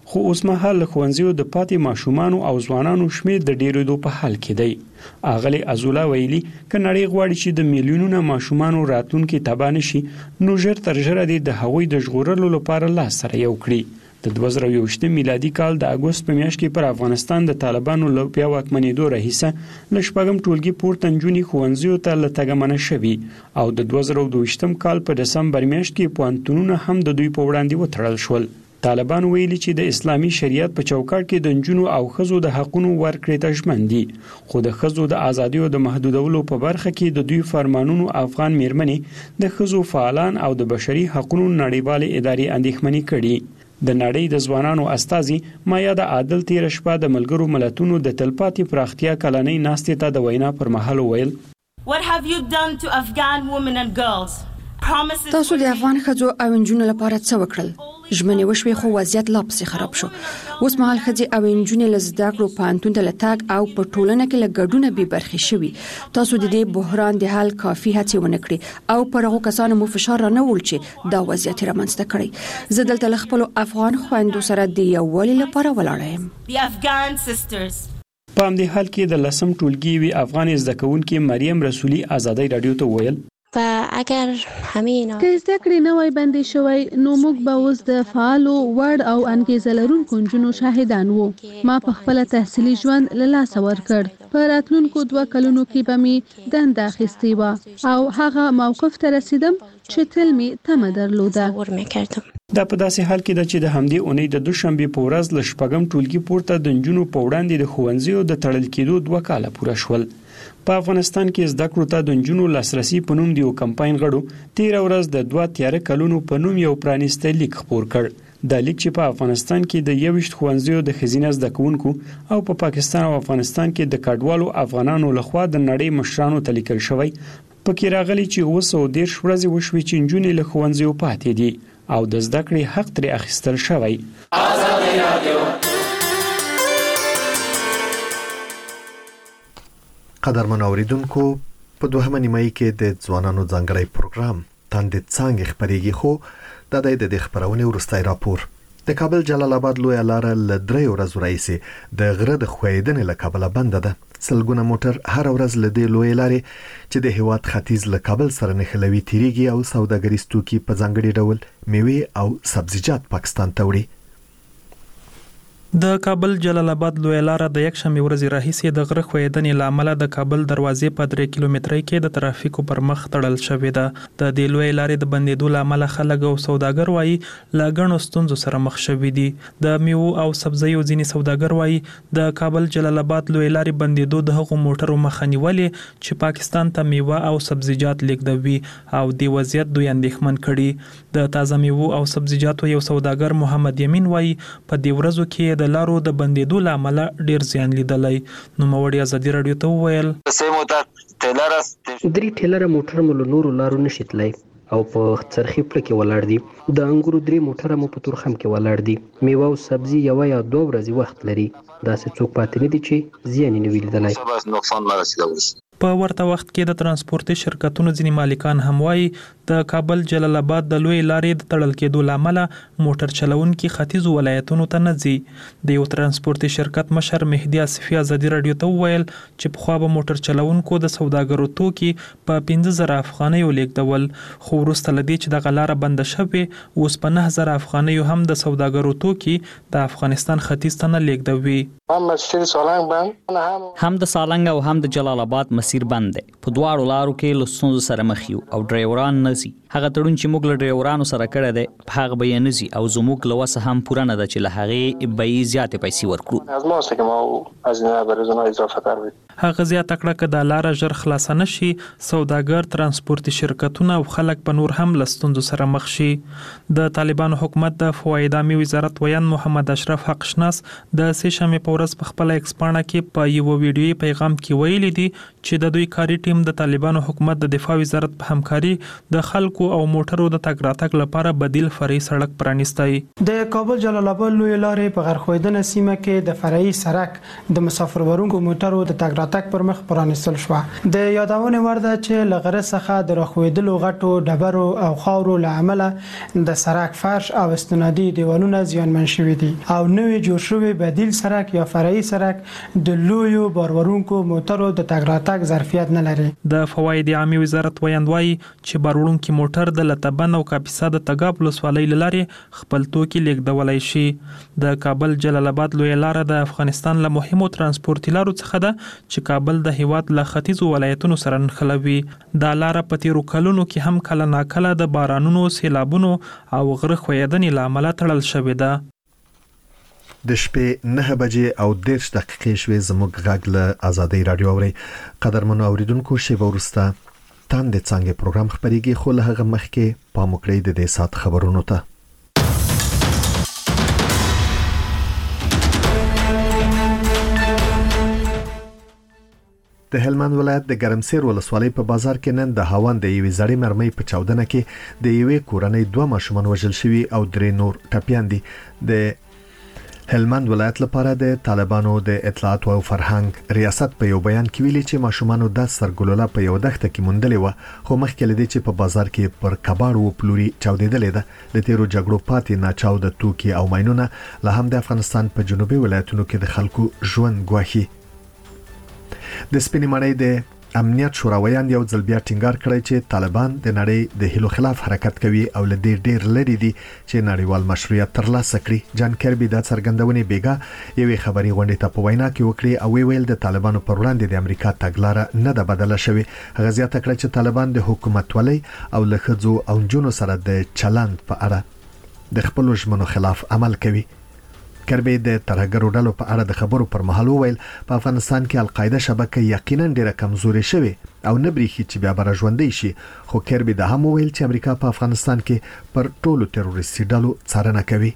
S7: خو اوس مهال ښوونځیو د پاتې ماشومان او ځوانانو شمیر د ډیرېدو په حال کې دی. اغلی ازولا ویلي ک نړۍ غواړي چې د میلیونونو ماشومان راتلونکي تبان شي نو ژر تر ژره د هغوی د ژغورلو لپاره لاس سره یو کړي. د 2021 میلادي کال د اگست په میاشت کې پر افغانستان د طالبانو له بیا واکمنېدو راهیسه ل شپږم ټولګي پورته نجونې ښوونځیو ته لټګمنه شوي او د 2022 کال په دسمبر میاشت کې پوهنتونونه هم د دوی په وړاندې وتړل شول. طالبان ویلي چې د اسلامي شریعت په چوکاټ کې د نجونو او ښځو د حقونو ورکړې ته ژمن دي، خو د ښځو د ازادیو د محدودولو په برخه کې د دوی فرمانونو افغان میرمنې د ښځو فعالان او د بشري حقوقو نړیوالې ادارې اندېښمنې کړي. د نړۍ د ځوانانو استازي مایا د عادل تیر شپه د ملګرو ملتونو د تلپاتې پراختیا کلنۍ ناستې ته د وینا پر مهال ویل
S16: What have you done to Afghan women and girls?
S17: تاسو د افغان ښځو او نجونو لپاره څه وکړل؟ ژمنې وشوي خو وضعیت لا پسې خراب شو. اوس مهال ښځې او نجونې له زده کړو پوهنتون ته لتګ او په ټولنه کې له ګډونه بې برخې شوي. تاسو د دې بحران د حل کافي هڅې ونه کړې او پر هغو کسانو مو فشار را نه وړ چې دا وضعیت رامنځته کړی. زه دلته له خپلو افغان خویندو سره د یووالي لپاره ولاړه یم.
S16: The Afghan sisters.
S7: په همدې حال کې د لسم ټولګي وی افغان زده کوونکې مریم رسولي آزادۍ رادیو ته ویل
S18: و اگر همه اینا
S19: که زده کړې نه وای بندي شوی نو موږ به اوس د فعالو وړ او انګیزه لرونکو نجونو شاهدان وو. ما په خپل تحصیلي ژوند له لاسه ورکړ. په راتلونکو 2 کلونو کې به مې دنده اخیستې وه او هغه موقف ته رسیدم چې تل مې تمه درلوده.
S7: دا په داسې حال کې ده چې د همدې اونۍ د دوشنبه په ورځ ل شپږم ټولګي پورته د نجونو په وړاندې د ښوونځیو د تړل کېدو 2 کاله پوره شول. په افغانستان کې زده کړو ته د نجونو لاسرسي په نوم د یو کمپاین غړو 13 ورځ د 2 تیاره کلونو په نوم یو پرانیسته لیک خپور کړ. د لیک چې په افغانستان کې د 21 ښوونځیو د ښځینه زده کوونکو او په پاکستان او افغانستان کې د کډوالو افغانانو لخوا د نړۍ مشرانو ته لیکل شوی پکې راغلي چې 210 ورځې وشوي چې نجونې له ښوونځیو پاتې دي او د زده کړې حق ترې اخیستل شوی. آزادۍ رادیو
S1: قدرمن اوریدونکو په دوهمه نیمه کې د ځوانانو ځانګړی پروګرام تاندې څنګه خبرېږي خو د دې خبرونه ورستای راپور د کابل جلال آباد لوی لاره ل 3 ورځې راځي د غره د خویدنې له کابل بند ده. سلګونه موټر هر ورځ له دې لوی لارې چې د هیواد ختیځ له کابل سره نښلوي تیریږي او سوداګریز توکي په ځانګړي ډول میوه او سبزیجات پاکستان ته وړي.
S10: د کابل جلال آباد لوی لاره د یک شنبه ورځې راهیسې د غره خویدنې لامل د کابل دروازې په 3 کیلومترۍ کې د ترافیکو پر مخ تړل شوې ده. د دې لوی لارې د بندیدو لامل خلک او سوداګر وایي لاګڼو ستونزو سره مخ شوي دي. د میوه او سبزیو ځینې سوداګر وایي د کابل جلال آباد لوی لارې بندیدو د هغو موټرو مخه نیولې چې پاکستان ته میوه او سبزیجات لیږدوي او د وضعیت دوی اندېښمن کړي. د تازه میوه او سبزیجاتو یو سوداګر محمد یمین وایي په دې ورځو کې د لارو د بندیدو لامل ډیر زیان لیدلای. نو موړي ازادي رادیو ته ویل
S14: درې ټیلره موټر مو له نورو لارو نشیتلای او په څرخي پړ کې ولاړ دي. د انګورو 3 موټر مو په تورخم کې ولاړ دي. میوه او سبزي یو یا 2 ورځې وخت لري. دا څه څوک پاتې نه دي چې زیان نه ویلدلای.
S16: نقصان نه رسیدلی.
S10: په ورته وخت کې د ترانسپورتي شرکتونو ځینې مالکان هم وایي د کابل جلال آباد د لوی لارې د تړل کېدو لامل موټر چلونکي ختیځو ولایتونو ته نه ځي. د یو ترانسپورتي شرکت مشر مهدي آصفي ازادي رادیو ته وویل چې پخوا به موټر چلونکو د سوداګرو توکي په 15000 افغانیو لیږدول خو وروسته له دې چې دغه لاره بنده شوې اوس په 9000 افغانیو هم د سوداګرو توکي د افغانستان ختیځ ته نه لیږدوي.
S5: هم د سالنګ او هم د جلال آباد مسیر بند دی. په دواړو لارو کې له ستونزو سره مخ یو او ډرایوران نه ځي. هغه تړون چې موږ له ډرایورانو سره کړی دی په هغه به یې نه ځي او زموږ له وسه هم پوره نه ده چې له هغې به یې زیاتې پیسې ورکړو.
S10: هغه زیاته کړه که دا لاره ژر خلاصه نه شي سوداګر ترانسپورتي شرکتونه او خلک په نور هم له ستونزو سره مخ شي. د طالبانو حکومت د فواید عامې وزارت ویان محمد اشرف حقشناس د سه شنبې په ورځ په خپل ایکس پاڼه کې په یو ویډیويي پیغام کې ویلي دي چې د دوی کاري ټیم د طالبانو حکومت د دفاع وزارت په همکاري د خلکو او موټرو د تګ راتګ لپاره بدیل فرعي سړک پرانیستی.
S20: د کابل جلال آباد لوی لارې په غرخویدنه سیمه کې د فرعي سړک د مسافر ورونکو موټرو د تګ راتګ پر مخ پرانیستل شو. د یادونه ورده چې لغره څخه د راخویدلو غټو ډبرو او خاورو لامل د سړک فرش او استنادي دیوالونه زیانمن شوي دي او نوې جوړ شوی بدیل سړک یا فرعي سړک د لویو بارورونکو موټرو د تګ راتګ ظرفیت نه لري.
S10: د فواید عامه وزارت ویاندوی چې بارورونکو موټر د لتبن او کاپیسا د تګاب ولسوالۍ لارې خپل توکي لیږدولای شي. د کابل جلال آباد لوی لار د افغانستان له مهمو ترانسپورتي لارو څخه ده چې کابل د هیواد له ختیځو ولایتونو سره نښلوي. دا لار په تیرو کلونو کې هم کله ناکله د بارانونو، سیلابونو او غره ښویدنې له امله تړل شوې ده.
S1: د شپې 9 بجې او 10 دقیقې شوې. زموږ غږ له آزادۍ رادیو اوري. قدرمنو اوریدونکو، شیبه وروسته تاند څنګه پروګرام خبريږي، خو له هغه مخکې پام وکړئ د دې سات خبرونو ته. د هلمند ولایت د ګرمسیر ولسوالۍ په بازار کې نن د هاوند د یوې زړې مرمۍ په چاودنه کې د یوې کورنۍ 2 ماشومان وژل شوي او 3 نور ټپیان دي. د هلمند ولایت لپاره د طالبانو د اطلاعات او فرهنګ ریاست په یو بیان کې ویلي چې ماشومانو د سرګلوله په یو دښته کې موندلې و، خو مخکې لدی چې په بازار کې پر کباړ و پلوري چاودېدلې ده. د تیرو جګړو پاتې ناچاو د توکي او ماینونه له هم د افغانستان په جنوبي ولایتونو کې د خلکو ژوند ګواښي. د سپینې مړۍ د امنیت شوراویان یو ځل بیا ټینګار کړی چې طالبان د نړۍ د هیلو خلاف حرکت کوي او له دې ډیر لري دي چې نړیوال مشروعیت ترلاسه کړي. جان کربي د څرګندونې بیګا یوې خبري غونډې ته په وینا کې وکړي او ویل د طالبانو پر وړاندې د امریکا تګلاره نه ده بدله شوې. هغه زیاته کړه چې طالبان د حکومت ولي او له ښځو او نجونو سره د چلند په اړه د خپل ژمنو خلاف عمل کوي. کربي د ترهګرو ډلو په اړه د خبرو پر مهال وویل په افغانستان کې القاعده شبکه یقینا ډیره کمزوري شوه او نه بریخي چې بیا بر ژوندۍ شي. خو کربي د هم وویل چې امریکا په افغانستان کې پر ټولو تروریستي ډلو څارنه کوي.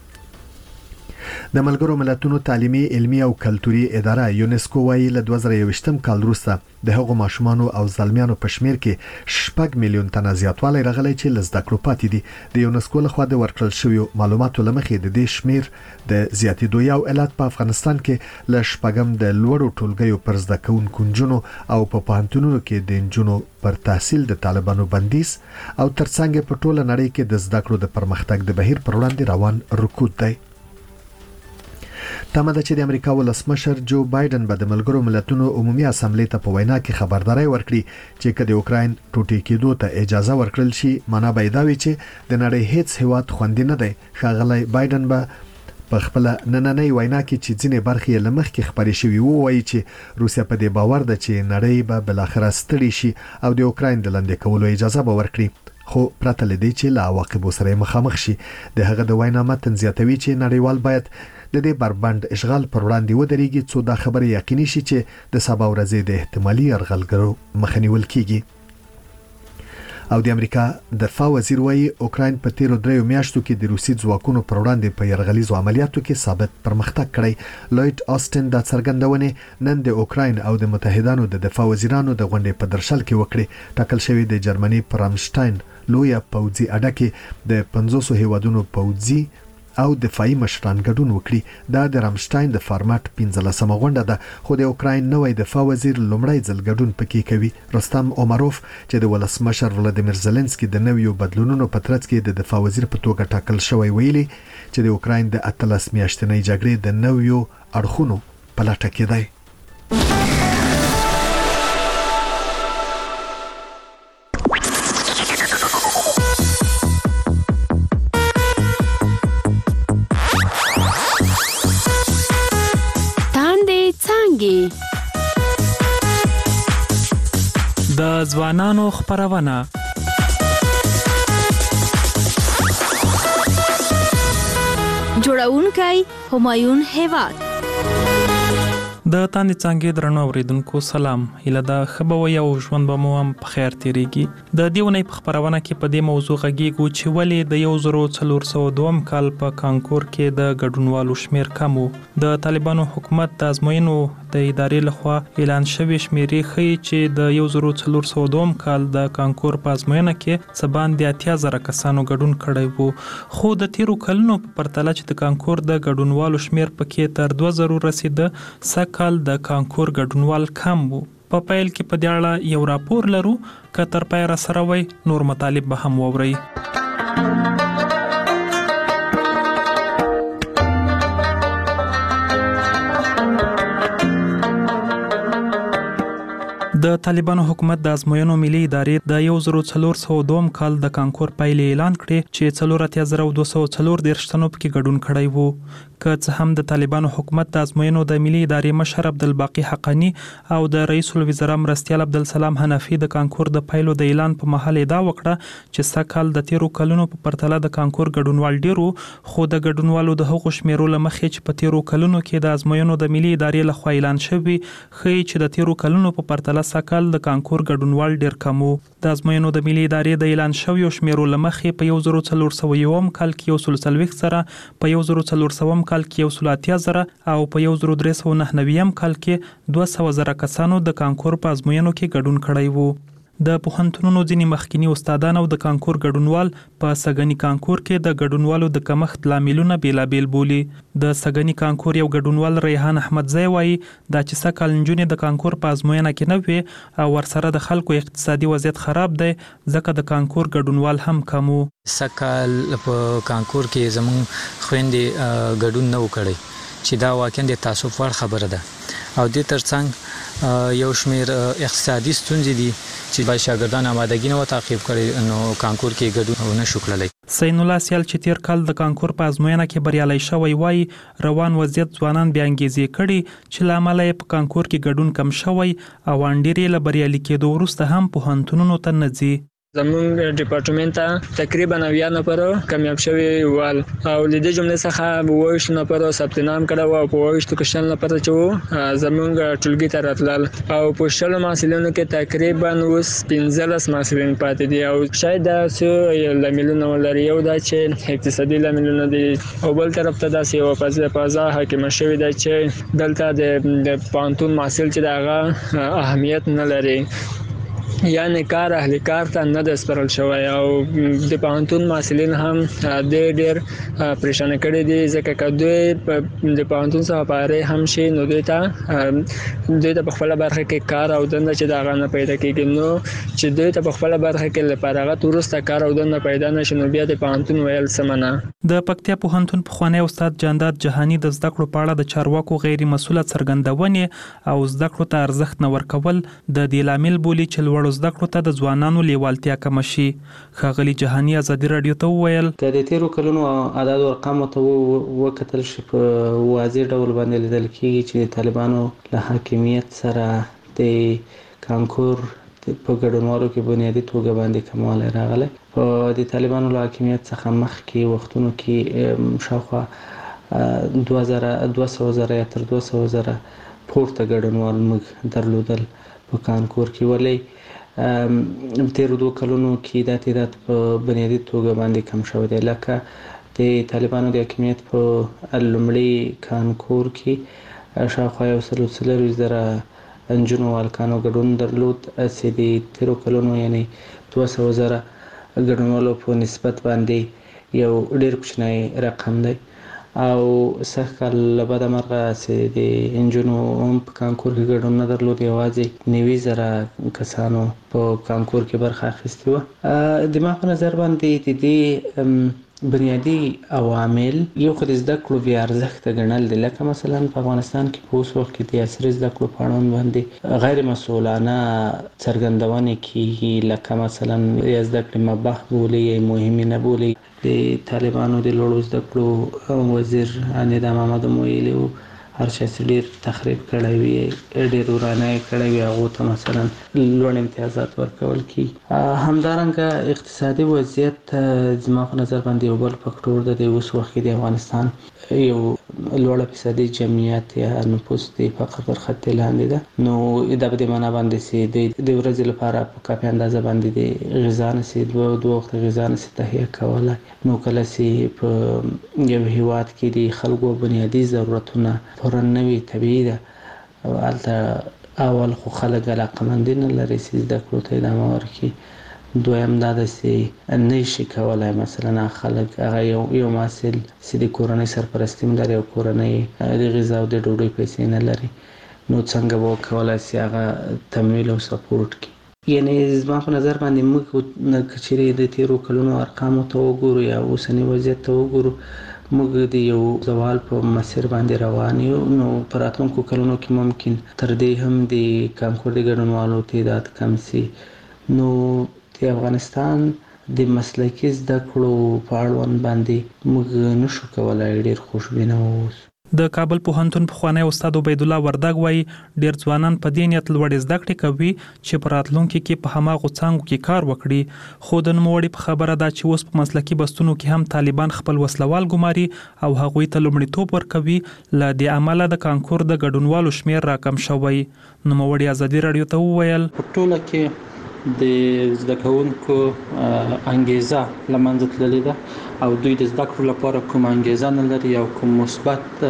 S1: د ملګرو ملتونو تعلیمي، علمي او کلتوري اداره یونسکو وايي له 2021م کال وروسته د هغو ماشومانو او ځلمیانو په شمیر کې 6 میلیون تنه زیاتوالی راغلی چې لزده کړو پاتې دي. د یونسکو لخوا د ورکړل شویو معلوماتو لمخې د دې شمیر د زیاتېدو یو علت په افغانستان کې له شپږم د لوړو ټولګیو پر زده کوونکو نجونو او په پوهنتونونو کې د نجونو پر تحصیل د طالبانو بندیز او ترڅنګ په ټوله نړۍ کې د زده کړو د پرمختګ د بهیر پر وړاندې روان رکود دی. تمه ده چې د امریکا ولسمشر جو بایدن به د ملګرو ملتونو عمومي اسامبلې ته په وینا کې خبرداري ورکړي چې کله د اوکراین ټوټې کېدو ته اجازه ورکړل شي، معنا به دا وي چې د نړۍ هیڅ هیواد خوندي نه دی. ښاغلی بایدن به په خپل نننۍ وینا کې چې ځینې برخې لمخ کې خبرې شوي وایي چې روسیا په دې باور ده چې نړۍ به بل اخر ستړي شي او د اوکراین د لاندې کولو اجازه به ورکړي. خو پرته لدی چې لا عواقب سره مخامخ شي. د هغه د وینا متن زیاتوي چې نړیوال باید د دې بربند اشغال پر وړاندې ودرېږي څو دا خبره یقیني شي چې د سبا ورځې د احتمالي یرغلګرو مخنیول کیږي. او د امریکا دفاع وزیر وايي اوکراین په تیرو 3 میاشتو کې د روسي ځواکونو پر وړاندې په یرغلیزو عملیاتو کې ثابت پرمختګ کړی. لوید آستن د څرګندونې نن د اوکراین او د متحدانو د دفاع وزیرانو د غونډې په درشل کې وکړي. ټاکل شوی د جرمني پرامشټاین لویه پوځي اډه کې د 500 هیوادونو پوځي او دفاعي مشران ګډون وکړي. دا د رامشټاین د فارمټ 15مه غونډه ده، خو د اوکراین نوې دفاع وزیر لومړی ځل ګډون پکې کوي. رستم اوماروف چې د ولسمشر ولادیمیر زيلنسکي د نویو بدلونونو په ترڅ کې د دفاع وزیر په توګه ټاکل شوی، ویلي چې د اوکراین د 18 میاشتنۍ جګړې د نویو اړخونو په لټه کې دی.
S10: د ځوانانو خبرونه
S21: جوړونکي همایون هیواد
S10: د تاندې څنګه درنو اوریدونکو سلام. اله دا خبروي او ژوند به مو هم په خیر تیریږي. د دیونې په خبرونه کې په دې موضوع غږیږو چې ولې د 1402 کال په کانکور کې د ګډونوالو شمیر کم وو. د طالبانو حکومت د ازموینو د ادارې لخوا اعلان شوی شمیرې ښیي چې د 1402 کال د کانکور په ازموینه کې څه باندې 80,000 کسانو ګډون کړی وو، خو د تیرو کلونو په پرتله چې د کانکور د ګډونوالو شمیر پکې تر 2000 رسیده، سږ د کانکور ګډونوال کم وو. په پیل کې په دې اړه یو راپور لرو، که تر پای را سره وي نور مطالب به هم واورئ. د طالبانو حکومت د ازموینو ملي ادارې د 1402 کال د کانکور پایلې اعلان کړې چې 48240 تنو پکې ګډون کړی وو. که څه هم د طالبانو حکومت د ازموینو د ملي ادارې مشر عبدالباقی حقانی او د رئیس الوزرا مرستیال عبدالسلام حنفي د کانکور د پایلو د اعلان په مهال ادعا وکړه چې سږ د تیرو کلونو په پرتله د کانکور ګډونوال ډیرو، خو د ګډونوالو د هغو شمیرو له مخې چې په تیرو کلونو کې د ازموینو د ملي ادارې لخوا اعلان شوی ښیي چې د تیرو کلونو په پرتله سږ د کانکور ګډونوال ډیر کم وو. د ازموینو د ملي ادارې د اعلان شویو شمیرو له مخې په 1401 کال کې 140 زره، په 1400 کال کې 180 زره او په 1399 کال کې 200 زره کسانو د کانکور په ازموینو کې ګډون کړی وو. د پوهنتونونو ځینې مخکینی استادان او د کانکور ګډونوال په سږني کانکور کې د ګډونوالو د کمښت لاملونه بیلابیل بولي. د سږني کانکور یو ګډونوال ریحان احمدزی وایي دا چې سږ نجونې د کانکور په ازموینه کې نه وي او ورسره د خلکو اقتصادي وضعیت خراب دی، ځکه د کانکور ګډونوال هم کم وو.
S4: سږ په کانکور کې زموږ خویندې ګډون نه وکړي چې دا واقعا د تاسف وړ خبره ده، او د ترڅنګ یو شمیر اقتصادي ستونزې دي چې باید شاګردان آمادګي نه تعقیب کړي، نو کانکور کې ګډون نه شو کړلی.
S10: سین الله سیال چې تیر کال د کانکور په ازموینه کې بریالي شوی وای، روان وضعیت ځوانان بیا انګیزې کړي چې لامل یې په کانکور کې ګډون کم شوی او انډيري له بریالي کېدو وروسته هم پوهنتونونو ته نه ځي.
S22: زمونږ ډپارټمنټ ته تقریبا 90 نفر کامیاب شوي ول او لدې جملې څخه 22 نفر ثبت نام کړو او په 22 کې شل نفر چې زمونږ ټولګي ته راتلل او په شل محصلینو کې تقریبا اوس 15 محصلین پاتې دي او شاید دا څه لاملونه ولري. یو دا چې اقتصادي لاملونه دي او بل طرف ته دا چې فضا حاکم شوی دا چې دلته د پانتون محصل چې دغه اهمیت نه لري، یعنی کار اهل کار ته نه د سپارل شوی او د پوهنتون محصلین هم ډېر پریشان کړي دي، ځکه چې دوی د پوهنتون څخه پاره هم شي نو دوی ته په خپل برخه کې کار او دنده چې دا غنه پیدا کیږي، نو چې دوی ته په خپل برخه کې لپاره غت ورسته کار او دنده پیدا نشي نو بیا د پوهنتون ویل سمنه.
S10: د پکتیا پوهنتون پخوانی استاد جانداد جهانی د زده کړو په اړه د چارواکو غیر مسؤله څرګندونې او زده کړو ته ارزښت نه ورکول د دې لامل بولي چې لوړ زده کړو ته د ځوانانو لیوالتیا کم شي. ښاغلي جهانی ازادي رادیو ته وویل
S23: د تیرو کلونو اعداد او ارقام ته وکتل شي په واضح ډول باندې لیدل کیږي چې طالبانو له حاکمیت سره د کانکور په ګډونوالو کې بنیادی توګه باندې کموالی راغلی. په د طالبانو له حاکمیت څخه مخکې وختونو کې شاوخوا 200 زره یا تر 200 زره پورته ګډونوال موږ درلودل په کانکور کې، ولې تیرو 2 کلونو کې دا تعداد په بنیادی توګه باندې کم شوی دی. لکه د طالبانو د حاکمیت په لومړي کانکور کې شاوخوا 140 زره انجونو والکانو ګډون درلود، چې د تیرو کلونو یعنی 200 زره ګډونوالو په نسبت باندې یو ډېر کوچنی رقم دی. او سږ کال له بده مرغه چې د انجونو هم په کانکور کې ګډون نه درلود، یوازې 90 زره کسانو په کانکور کې برخه اخیستې وه. د ما په نظر باندې د دې بنیادی عوامل یو خو د زده کړو بې ارزښته ګڼل دي، لکه مثلا په افغانستان کې په اوس وخت کې د عصري زده کړو په اړوند باندې غیر مسؤلانه څرګندونې کېږي، لکه مثلا یا زده کړې مباح بولي یا مهمې نه بولي. د طالبانو د لوړو زده کړو وزیر نظام محمد ویلي وو هر چا چې ډېر تخریب کړی وي، ډېر ورانه کړی وي، هغو ته مثلا لوړ امتیازات ورکول کېږي. همدارنګه اقتصادي وضعیت زما په نظر باندې یو بل فکټور ده. د اوس وخت کې د افغانستان یو لوړه فیصدي جمعیت یا نفوس د فقر پر خط لاندې ده، نو دا په دې معنا باندې چې د ورځې لپاره په کافي اندازه باندې د غذا نشي دوه وخت غذا نشي تهیه کولی، نو کله چې په یو هیواد کې د خلکو بنیادي ضرورتونه پوره نه وي، طبیعي ده البته اول خو خلک علاقمندي نه لري چې زده کړو ته ادامه ورکړي. دویم دا ده چې نشي کولای مثلا خلک هغه یو محصل چې د کورنۍ سرپرستی هم لري او کورنۍ د غذا او د ډوډۍ پیسې نه لري، نو څنګه به وکولای شي هغه تمویل او سپورټ کړي. یعنی زما په نظر باندې موږ کچېرې د تیرو کلونو ارقامو ته وګورو یا اوسنی وضعیت ته وګورو، موږ د یو زوال په مسیر باندې روان یو. نو په راتلونکو کلونو کې ممکن تر دې هم د کانکور د ګډونوالو تعداد کم شي. نو د افغانستان د مسلکي زده کړو په اړوند باندې موږ نشو کولای ډېر خوشبینه اوسو.
S10: د کابل پوهنتون پخوانی استاد عبید الله وردګ وایي ډېر ځوانان په دې نیت لوړې زده کړې کوي چې په راتلونکي کې په هماغو څانګو کې کار وکړي. خو د نوموړي په خبره ده چې اوس په مسلکي بستونو کې هم طالبان خپل وسلوال ګماري او هغوی ته لومړیتوب ورکوي. له دې امله د کانکور د ګډونوالو شمیر راکم شوی. نوموړي ازادي راډیو ته وویل
S23: په ټوله کې د زده کوونکو انګیزه لمنځه تللې ده او دوی د زده کړو لپاره کوم انګیزه نه لري او کوم مثبت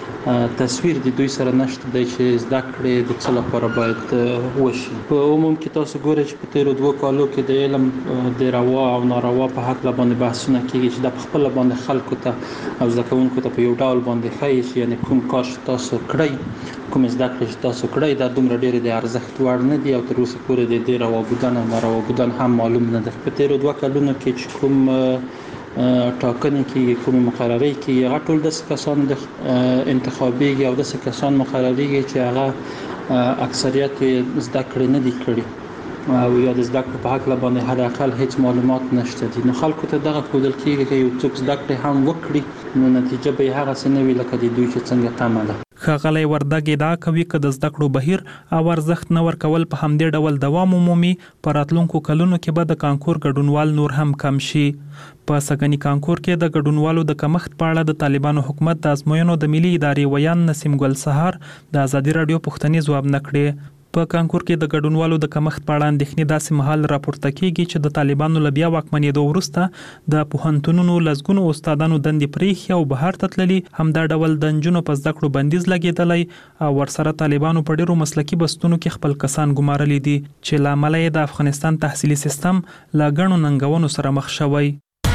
S23: تصویر د دوی سره نشته دی چې زده کړې د څه لپاره باید وشي. په عموم کې تاسو ګورئ چې په تیرو 2 کالو کې د علم د روا او ناروا په حق باندې بحثونه کیږي چې د خپل باندې خلکو ته او زده کوونکو ته په یو ډول باندې ښایي چې یعنی کوم کار تاسو کړئ، کوم زده کړې تاسو کړئ دا دومره ډېر د ارزښت وړ نه دي او تر اوسه پورې د روا بودن او ناروا بودن هم معلوم نه ده. په تیرو 2 کلونو کې چې کوم ټاکنې کې کوم مقرري کې هغه ټول د کسان د انتخابي او د کسان مقرري چې هغه اکثریت زده کړې نه دي کړې او یا د زده کړې په حق باندې حد اقل هیڅ معلومات نشته دي. نو خلکو ته دغه کودل کېږي چې یو څوک زده کړې هم وکړي نو نتیجه به هغه څه نه وي لکه د دوی چې څنګه تمه ده.
S10: ښاغلی وردګ ادعا کوي که د زده کړو بهیر او ارزښت نه ورکول په همدې ډول دوام ومومي په راتلونکو کلونو کې به د کانکور ګډونوال نور هم کم شي. په سږني کانکور کې د ګډونوالو د کمښت په اړه د طالبانو حکومت د ازموینو د ملي ادارې ویان نسیم ګل سهار د ازادي راډیو پوښتنې ځواب نه کړې. په کانکور کې د ګډونوالو د کمښت په اړه اندېښنې داسې مهال راپورته کیږي چې د طالبانو له بیا واکمنېدو وروسته د پوهنتونونو لسګونو استادانو دندې پرېښي او بهر ته تللي، همدا ډول د نجونو په زده کړو بندیز لګېدلی او ورسره طالبانو په ډېرو مسلکي بستونو کې خپل کسان ګمارلي دي چې له امله یې د افغانستان تحصیلي سیستم له ګڼو ننګونو سره مخ شوی.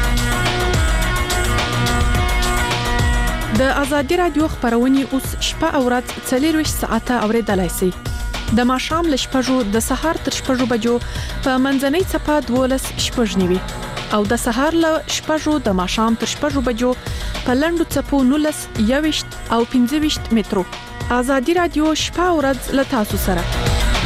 S2: د ازادي راډیو خبرونه اوس شپه او ورځ 24 ساعته اوریدلای شئ. د ماښام ل 6 د سهار تر 6 بجو په منځنۍ صفه 12:09 او د سهار ل 6 د ماښام تر 6 بجو په لنډو صفو 19 او 15 مترو. ازادي راډیو شپه او ورځ ل تاسو سره.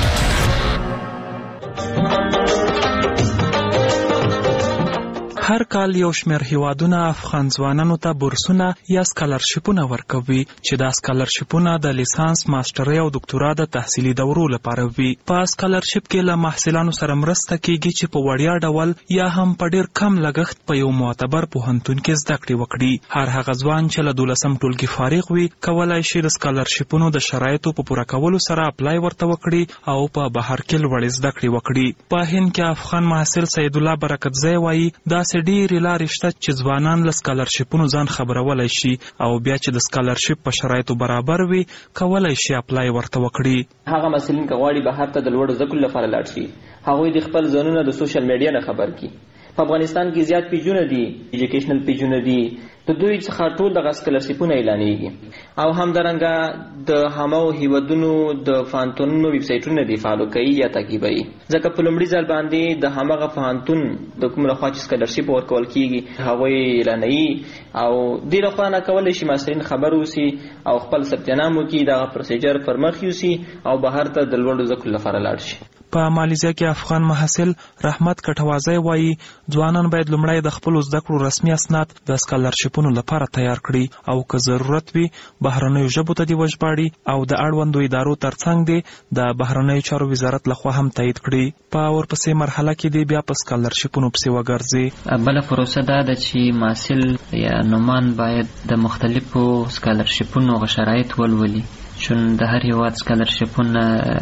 S10: هر کال یو شمېر هیوادونه افغان ځوانانو ته بورسونه یا سکالرشیپونه ورکوي چې دا سکالرشیپونه د لیسانس، ماسترۍ او دکتورا د تحصیلي دورو لپاره وي. په سکالرشیپ کې له محصلانو سره مرسته کیږي چې په وړیا ډول یا هم په ډېر کم لګښت په یو معتبر پوهنتون کې زده کړې وکړي. هر هغه ځوان چې له 12م ټولګي فارغ وي کولای شي د سکالرشیپونو د شرایطو په پوره کولو سره اپلای ورته وکړي او په بهر کې لوړې زده کړې وکړي. په هند کې افغان محصل سید الله برکتزی وایي داسې ډېرې لارې شته چې ځوانان له سکالرشیپونو ځان خبرولای شي او بیا چې د سکالرشیپ په شرایطو برابر وي کولای شي اپلای ورته وکړي.
S6: هغه محصلین که غواړي بهر ته د لوړو زده کړو لپاره لاړ شي هغوی د خپل ځانونه د سوشل میډیا نه خبر کړي. په افغانستان کې زیات پیجونه دي، ایجوکیشنل پیجونه دي، د دوی څخه ټول دغه سکالرشیپونه اعلانېږي او همدارنګه د همو هیوادونو د پوهنتونونو ویب سایټونه دي فالو کوي یا تعقیبوي، ځکه په لومړي ځل باندې د همغه پوهنتون د کوم لخوا چې سکالرشیپ ورکول کیږي هغوی اعلانوي او دې لخوا نه کولی شي محصلین خبر اوسي او خپل ثبت نام وکړي، دغه پروسیجر پر مخ یوسي او بهر ته د لوړو زده کړو لپاره لاړ شي.
S10: په مالیزیا کې افغان محصل رحمت کټوازی وایي ځوانان باید لومړی د خپلو زده کړو رسمي اسناد د سکالرشیپونو لپاره تیار کړي او که ضرورت وي بهرنیو ژبو ته دې وژباړي او د اړوندو ادارو ترڅنګ دې د بهرنیو چارو وزارت لخوا هم تایید کړي. په ورپسې مرحله کې دې بیا په سکالرشیپونو پسې وګرځي.
S3: بله پروسه دا ده چې محصل یا نومان باید د مختلفو سکالرشیپونو شرایط ولولي
S8: چون د هر هیواد سکالرشپونه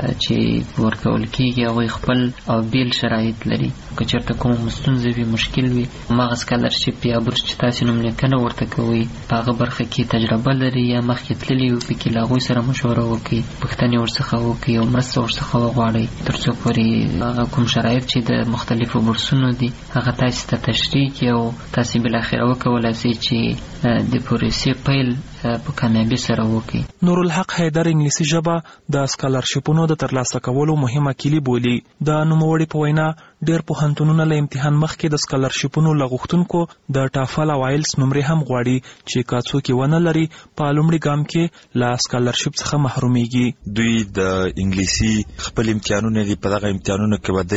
S8: چې ورکول کیږي هغوی خپل او بیل شرایط لري. که چېرته کوم ستونزه وي مشکل وي هماغه سکالرشپ یا بورس چې تاسې نوم لیکنه ورته کوئ په هغه برخه کې تجربه لري یا مخکې تللي وي پکې له هغوی سره مشوره وکړئ پوښتنې ورڅخه وکړئ او مرسته ورڅخه وغواړئ تر څو پورې هغه کوم شرایط چې د مختلفو بورسونو دي هغه تاسې ته تشریح کړي او تاسې بالاخره وکولای شئ چې د پروسې پیل په کامیابی سره وکړي.
S10: نورالحق حیدر انګلیسي ژبه د سکالرشپونو د ترلاسه کولو مهمه کلی بولي. د نوموړي په وینا ډېر پوهنتونونه له امتحان مخکې د سکالرشپونو له غوښتونکو د ټافل او آیلس نمرې هم غواړي چې که څوک یې ونه لري په لومړي ګام کې له سکالرشپ څخه محرومیږي.
S9: دوی د انګلیسي خپل امتحانونه دي په دغه امتحانونو کې به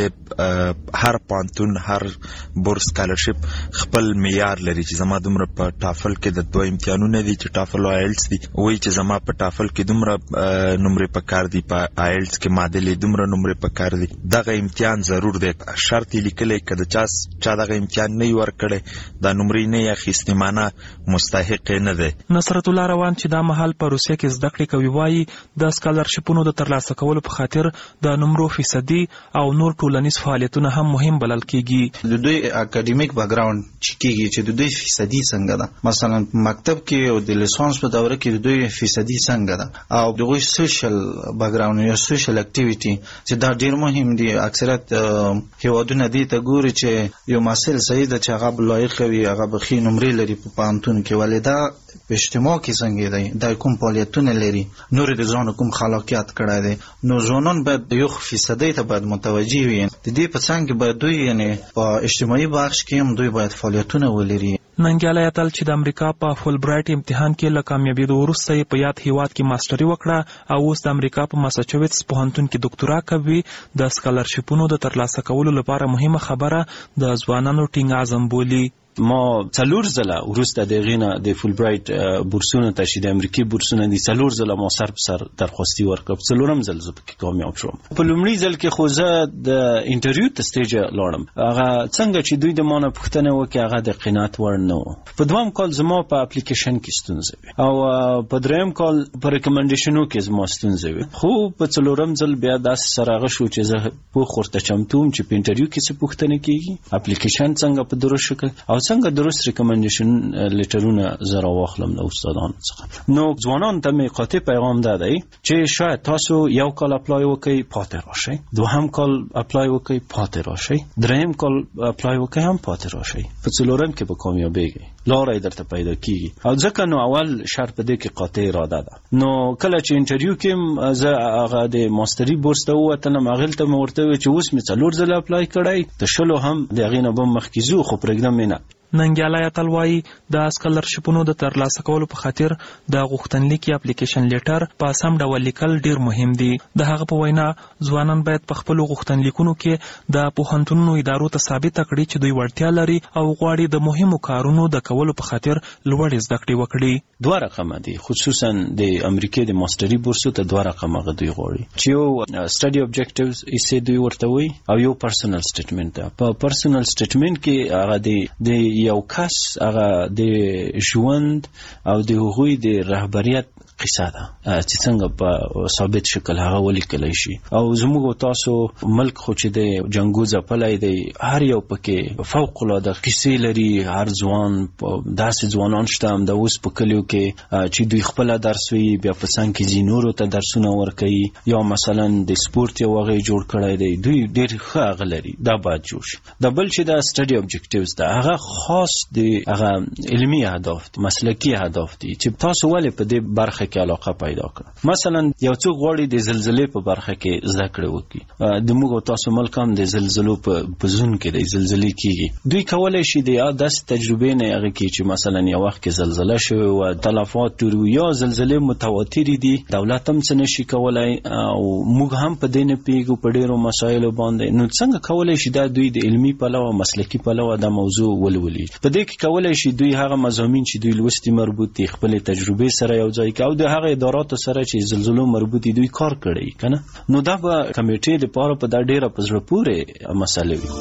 S9: د هر پوهنتون هر بورس سکالرشپ خپل معیار لري چې زما دومره په ټافل کې د دوه امتحانونه دي چې ټافل او آیلس دي وایي چې زما په ټافل کې دومره نمرې پکار دي په آیلس کې معادلې دومره نمرې پکار دي. دغه امتحان ضرور دی شرط یې لیکلی که د چا دغه امتحان نه یې ورکړی دا نمرې نه یې اخیستې معنه مستحق یې نه دی.
S10: نصرت الله روان چې دا مهال په روسیه کې زده کړې کوي وایي د سکالرشپونو د ترلاسه کولو په خاطر د نمرو فیصدي او نور ټولنیز فعالیتونه هم مهم بلل کیږي.
S11: د دوی اکاډمیک بیکګراوند چې کیږي چې د دوی فیصدي څنګه ده مثلا مکتب کې او د لیسانس په دوره کې د دوی فیصدي څنګه ده او دغه سوشل بیکګراوند یا سوشل اکټیویټي چې دا ډیر مهم دي. اکثریت هیوادونه دې ته ګوري چې یو محصل صحیح ده چې هغه لایق وي هغه به ښې نمرې لري په پوهنتون کې ولې دا په اجتماع کې څنګه دی دا کوم فعالیتونه لري نور د ځان کوم خلاقیت کړی دی نو ځوانان باید یو فیصدي ته باید متوجه وي د دې په څنګ کې باید دوی یعنی په اجتماعي بخش کې هم دوی باید فعالیتونه ولري.
S10: ننګیالی اتل چې د امریکا په فول برایټ امتحان کې له کامیابېدو وروسته یې په یاد هیواد کې ماسټري وکړه او اوس د امریکا په ماساچوټس پوهنتون کې ډاکټورا کوي. د سکالرشپونو د ترلاسه کولو لپاره مهمه خبره د ځوانانو ټینګ عزم بولي.
S24: ما 4 ځله وروسته د غینه د فول برایټ بورسونه ته چې د امریکای بورسونه دي 4 ځله ما سر په سر درخواستي ورکړم 4م ځل زه پکې کامیاب شوم. په لومړي ځل کې خو زه د انټرویو ته سټیج لاړم هغه څنګه چې دوی د مانه پوښتنه وکړه هغه د قناعت وړ نه و. په دوام کال زما په اپلیکیشن کې ستونزه وي او په دریم کال په ریکمنډیشنو کې زما ستونزه وي خو په 4م ځل بیا داسې سره شو چې زه په خورته چمتوم چې په انټرویو کې څه پوښتنه کیږي اپلیکیشن څنګه په درست شکل او څنګه درست ریکمنډیشن لیټرونه زرا واخلم له استادانو څخه. نو ځوانان ته می قاطع پیغام ده چې شاید تاسو یو کال اپلای وکړئ پاتې راشئ دوهم کال اپلای وکړئ پاتې راشئ دریم کال اپلای وکړئ هم پاتې راشئ په 4م کې به کامیابیږئ لارې درته پیدا کیږي او ځکه نو اول شرط دې کې قاطع اراده ده. نو کله چې انټرویو کې زه هغه د ماستری بورس ته ووتلم هغه ته ورته چې اوس می 4 ځله اپلای کړی ته شلو هم د غینه به مخکې زو خو پرګدم نه.
S10: ننګیالی اتل وایي د سکالرشپونو د ترلاسه کولو په خاطر د غوښتنلیک یا اپلیکیشن لیټر په سم ډول لیکل ډیر مهم دي. د هغه په وینا ځوانان باید په خپل غوښتنلیکونو کې د پوهنتونونو ادارو ته ثابته کړي چې دوی وړتیا لري او غواړي د مهمو کارونو د کولو په خاطر لوړې زده کړې وکړي.
S24: 2 رقمه دي خصوصا د امریکای د ماستری بورسو ته 2 رقمه غوړي چې یو سټډي ابجیکټیوز یې دوی ورته وي او یو پرسنل سټیټمنټ ده. په پرسنل سټیټمنټ کې هغه د یو کس هغه د ژوند او د هغوی د رهبریت قصه ده چې څنګه په ثابت شکل هغه ولیکلی شي او زموږ تاسو ملک خو چې د جنگو ځپلی دی هر یو پکې فوق العاده قصې لري. هر ځوان داسې ځوانان شته هم د اوس په کلیو کې چې دوی خپله درس وي بیا په څنګ کې ځي نورو ته درسونه ورکوي یا مثلا د سپورت یو هغه جوړ کړی دی دوی ډېر ښه هغه لري دا باید جوړ شي. د بل چې د سټډي ابجیکټیوز ده هغه خاص د هغه علمي اهداف دي مسلکي اهداف دي چې تاسو ولې په دې برخه کې علاقه پیدا کړه. مثلا یو څوک غواړي د زلزلې په برخه کې زده کړه وکړي د موږ تاسو ملک هم د زلزلو په زون کې د زلزلې کیږي دوی کولای شي د داس تجربې نه هغه کې چې مثلا یو وخت کې زلزلہ شوه او تلفات ټول یا زلزلې متواتر دي دولت هم څه نشي کولای او موږ هم په دې نه پیګو په ډیرو مسایلو باندې نو څنګه کولای شي دا دوی د علمي پلوه مسلکي پلوه د موضوع ولولي په دې کې کولای شي دوی هغه مضامین چې دوی لوستي مربوط دي خپل تجربې سره یو ځای کوي او د هغه اداراتو سره چې زلزلو مربوط دي دوی کار کړی کنه نو دا به کمیټې د پاره په دا ډیره په زړه پورې مسله وي.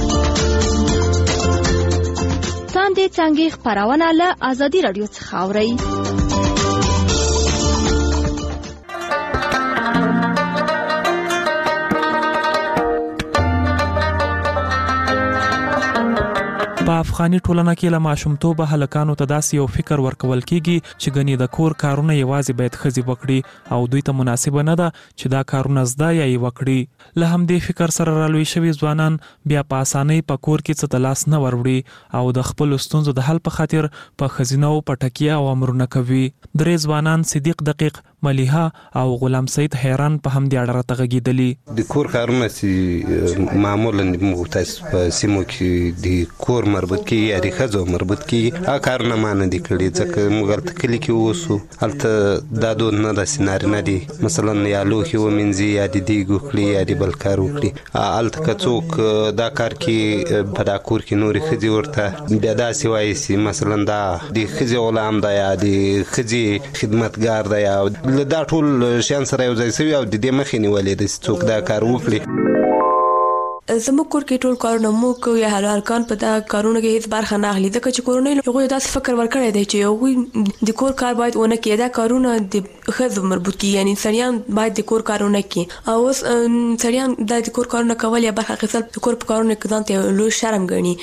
S21: تاندې څنګه خبرونه له ازادي رادیو څخه اوري
S10: افغاني ټولنه کې له ماشومتوبه هلکانو ته داسې یو فکر ورکول کیږي چې ګنې د کور کارونه یوازې باید ښځې وکړي او دوی ته مناسبه نه ده چې دا کارونه زده یا یې وکړي. له همدې فکر سره رالوی شوي ځوانان بیا په اسانۍ په کور کې څه ته لاس نه وروړي او د خپلو ستونزو د حل په خاطر په ښځینه‌و په ټکیه او امرونه کوي. درې ځوانان صدیق دقیق، ملیحه او غلام سید حیران په همدې اړه راته غږېدلي.
S12: د کور کارونه چې معمولا موږ تاسو په سیمو کې د کور مربوط کیږي یا د ښځو مربوط کیږي هغه کارونه ما نه دي کړي ځکه موږ هلته کلي کې اوسو. هلته دا دود نه داسې نارینه دي مثلا یا لوښي ومینځي یا د دیګ وکړي یا د بل کار وکړي. هلته که څوک دا کار کې په دا کور کې نورې ښځې ورته بیا داسې وایي چې مثلا دا د ښځې غلام ده یا د ښځې خدمتګار ده یا دا ټول شیان سره یو ځای شوي او د دې مخې نیولې ده چې څوک دا کار وکړي.
S13: زموږ کور کې ټول کارونه موږ یا هلکان په دا کارونو کې هیڅ برخه نه اخلي ځکه چې کورنۍ هغوی داسې فکر ورکړی دی چې هغوی د کور کار باید ونه کړي. دا کارونه د ښځو مربوط کیږي یعنی سړیان باید د کور کارونه کړي او اوس سړیان د کور کارونه کول یا برخه اخیستل د کور په کارونو کې ځان ته لوی شرم ګڼي.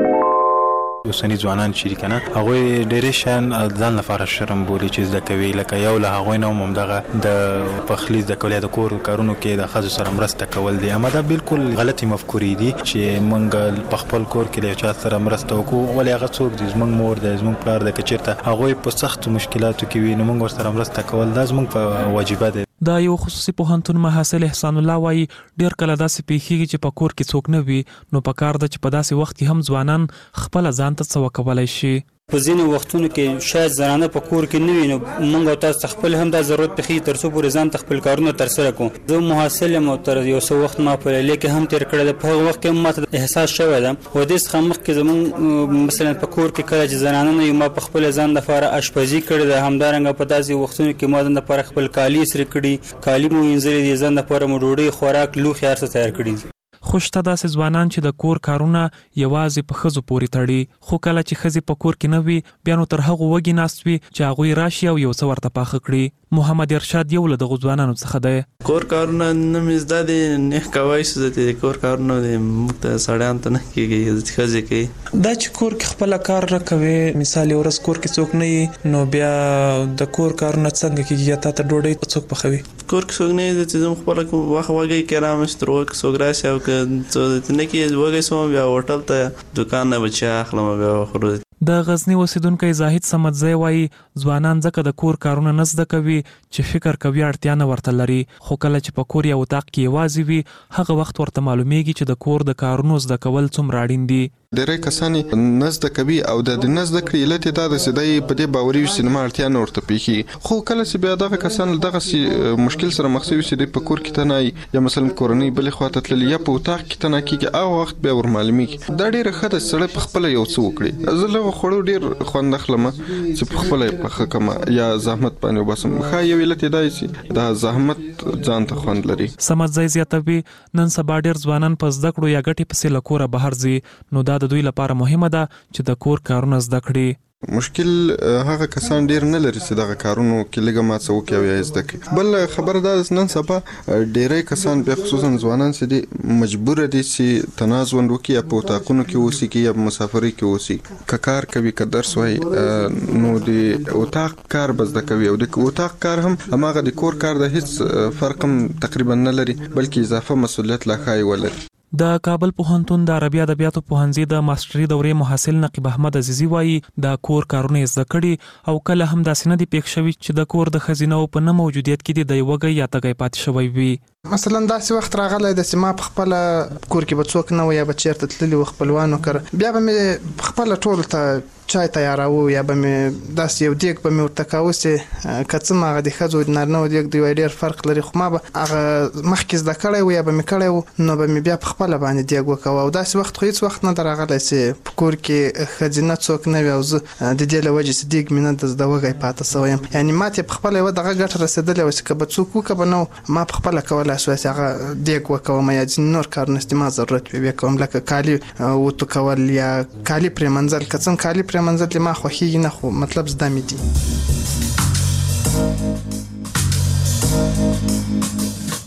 S15: اوسني ځوانان چې کنه هغوی ډېرې شیان ځان لپاره شرم بولي چې زده کوي لکه یو له هغوی نه همدغه د پخلي زده کول یا د کور کارونو کې د ښځو سره مرسته کول دي. اما دا بالکل غلطي مفکورې دي چې موږ په خپل کور کې له چا سره مرسته وکړو ولې هغه څوک دي زموږ مور ده زموږ پلار ده که چېرته هغوی په سختو مشکلاتو کې وي نو موږ ورسره مرسته کول دا زموږ په واجبه ده.
S10: دا یو خصوصي پوهنتون محصل احسان الله وایي ډېر کله داسې پیښیږي چې په کور کې څوک نه وي نو په کار ده چې په داسې وخت کې هم ځوانان خپله ځان ته څه وکولی شي.
S17: په ځینو وختونو کې شاید زنانه په کور کې نه وي نو موږ او تاسو خپل هم دا ضرورت پېښېږي تر څو پورې ځان ته خپل کارونه ترسره کړو. زه محصل یم او تر یو څه وخت ما په لیلیه کې هم تېر کړی ده. په هغه وخت کې هم ماته احساس شوی ده و دې څخه مخکې زموږ مثلا په کور کې کله چې زنانه نه وي ما په خپله ځان لپاره اشپزي کړې ده. همدارنګه په داسې وختونو کې ما ځان لپاره خپل کالي ایسترې کړي کالي مو وینځلي دي ځان لپاره مو ډوډۍ خوراک لوښي هر څه تیار کړي دي.
S10: خو شته داسې ځوانان چې د کور کارونه یوازې په ښځو پورې تړي خو کله چې ښځې په کور کې نه وي بیا نو تر هغو وږي ناست وي چې هغوی راشي او یو څه ورته پاخه کړي. محمد ارشاد یو له دغو ځوانانو څخه دی.
S25: کور کارونه نه مې زده دي نه کوای شو د کور کارونه موږ ته سړیان ته نه کېږي ښځې کوي.
S10: دا چې کور کې خپله کار نه کوي مثال یو ورځ کور کې څوک نه وي نو بیا د کور کارونه څنګه کېږي یا تا ته ډوډۍ څوک پخوي؟
S25: کور کې څوک نه وي چې زه خپله وږی کې رامشت تر وږي څوک راشي او که نه کې وږی شوم بیا هوټل ته دوکان نه به چای اخلم بیا خورو.
S10: د غزنی اوسیدونکی زاهد سمدزی وایي ځوانان ځکه د کور کارونه نه زده کوي چې فکر کوي اړتیا نه ورته لري خو کله چې په کور یا اتاق کې یوازې وي هغه وخت ورته معلومیږي چې د کور د کارونو زده کول څومره اړین دي.
S26: ډېری کسان نه زده کوي او د نه زده کړې علت یې دا ده چې دی په دې باوري وي چې زما اړتیا نه ورته پېښېږي خو کله چې بیا دغه کسان له دغسې مشکل سره مخ شوي چې دی په کور کې تنه یا مثلا کورنۍ بلې خواته تللي یا په اتاق کې تنه کېږي هغه وخت بیا ور معلومیږي. دا ډېره ښه ده چې سړی په خپله یو څه وکړي. زه له هغو خوړو ډېر خوند اخلم چې په خپله یې پخه کړم یا زحمت باندې وباسم. ښه یو علت یې دا چې دا زحمت ځان ته خوند لري.
S10: سمدزی زیاتوي نن سبا ډېر ځوانان په زده کړو یا ګټې پسې له کوره بهر ځي نو دا د دوی لپاره مهمه ده چې د کور کارونه زده کړي.
S26: مشکل هغه کسان ډیر نه لري چې دغه کارونو کې لږه ما څه وکړي او یا زده کړي. بل خبره دا ده نن سبا ډیری کسان بیا خصوصا ځوانان چې دي مجبوره دي چې تنازل وکړي یا په اتاقونو کې اوسي یا په مسافرۍ کې اوسي. که کار کوي که درس وایي نو د اتاق کار به زده کوي او د اتاق کار هم هماغه د کور کار د هیڅ فرق هم تقریبا نه لري بلکې اضافه مسؤلیت لا ښایي ولري.
S10: د کابل پوهنتون د عربي ادبیاتو پوهنځي د ماستري دورې محصل نقیب احمد عزیزي وایي د کور کارونه زده کړي او کله هم داسې نه دي پېښ شوي چې د کور د ښځینه‌و په نه موجودیت کې د وږی یا تږی پاتې شوی وي.
S20: مثلا داسې وخت راغلی د چې ما په خپله کور کې به څوک نه و یا به چېرته تللي و خپلوانو کړه بیا به مې خپله ټولو ته چای تیاراوه یا به مې داسې یو دیګ به مې ورته کاوه چې که څه هغه د ښځو د نارینهو دیګ دی ډېر فرق لري خو ما به هغه مخکې زده کړی و یا به مې کړی و نو به مې بیا په خپله باندې دیګ وکوه او داسې وخت خو هېڅ وخت نه ده راغلی چې په کور کې ښځینه څوک نه وي او زه د دې له وجې چې دیګ مې نه د زده وږی پاته سوی یم یعنې ما ته یې په خپله یوه دغه ګټه رسېدلې وه چې که به څوک وکړه به نه ما په خپله کولی شوی چې هغه دیګ وکوم یا ځینې نور کارونه چې ما ضرورت وي ویې کوم لکه کالي وتو کول یا کالي پرېمنځل که څنګه کالي پرېمنځل دې ما خوښېږي نه خو مطلب زده مې دي.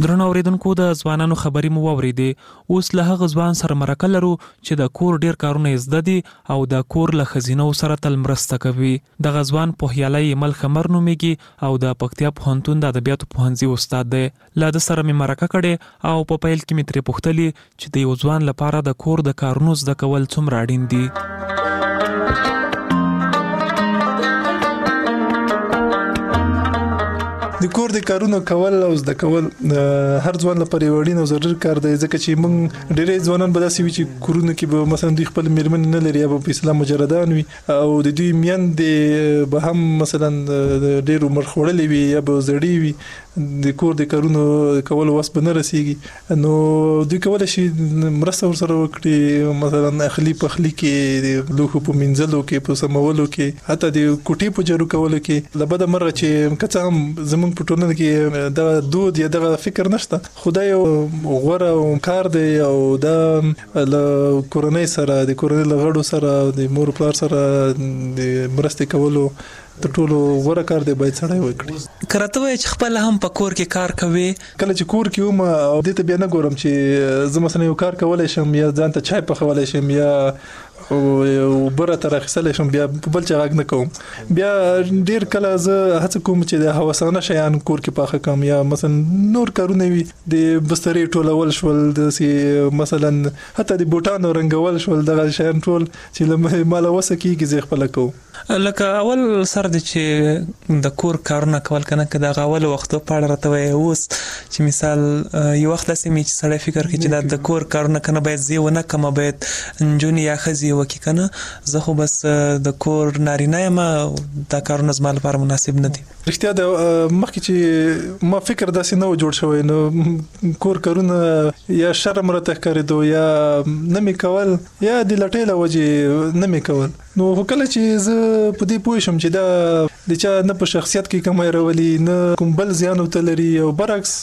S10: درنو اوریدونکو د ځوانانو خبري مو واوریدې. اوس له هغه ځوان سره مرکه لرو چې د کور ډیر کارونه زده دي او د کور له خزینو سره تل مرسته کوي. د غزوان پوهیالي مل خمر نوميږي او د پکتیا پوهنتون د ادبیاتو پوهنځي استاد دی. له د سره مې مرکه کړې او په پیل کې مې ترې پوښتلې چې د یو ځوان لپاره د کور د کارونو زده کول څومره اړین دي.
S5: د کور د کارونو کول او زده کول هر ځوان لپاره یو اړین او ضروري کار دی، ځکه چې موږ ډېرې ځوانان به داسې وي چې کورونه کې به مثلا دوی خپل میرمن نه لري یا په اسلام مجردان وي او د دوی میندې به هم مثلا ډېر عمر خوړلې وي یا به زړې وي، د کور د کارونو کول وس به نه رسیږي. نو دوی کولای شي مرسته ورسره وکړي، مثلا اخلي پخلي کې، د لوښو په مینځلو کې، په سمولو کې، حتی د کوټې په جارو کولو کې. لبد مرغه چې کڅ هم زمونږ په ټولنه کې دا دود یا دا فکر نشته، خدای یو غوړه کار دی او دا له کورنۍ سره، د کورنۍ له غړو سره، د مور پلار سره د مرستې کولو د ټولو غوړه کار دی، باید سړی وکړي.
S10: کرته وای چې خپل هم په کور کې کار کوي.
S5: کله چې کور کې وم او دې ته بیا نه ګورم چې زه مثلا یو کار کولای شم یا ځان ته چای پخولای شم یا او بره تر اخیستل شم، بیا په بل څه غږ نه کوم. بیا ډیر کله زه هڅه کوم چې د هوسانه شیان کور کې پاخه کوم یا مثلا نور کارونه وي، د بسترې ټولول شول، د مثلا حتی د بوټانو رنګول شول، دغه شیان ټول چې مال وسه کیږي زه خپل کوم.
S10: لکه اول سر د چې د کور کارونه کول کنه که د غاول وخت په اړه راته وای، اوس چې مثال یو وخت لسه می چې سړی فکر کوي چې د کور کارونه کنه باید زیونه کم باید انجونی یا خزي وکي کنه، زه خو بس د کور نارینه یم، دا کارونه زما لپاره مناسب نه دي.
S5: رښتیا د مخکې چې ما فکر داسې نه جوړ شوی، نو کور کارونه یا شرم راته ښکارېدو یا نه می کول یا د لټۍ له وجې نه می کول. نو کله چې زه په دې پوه شم چې دا د چا نه په شخصیت کې کومه راولي نه کوم بل زیان وته لري او برعکس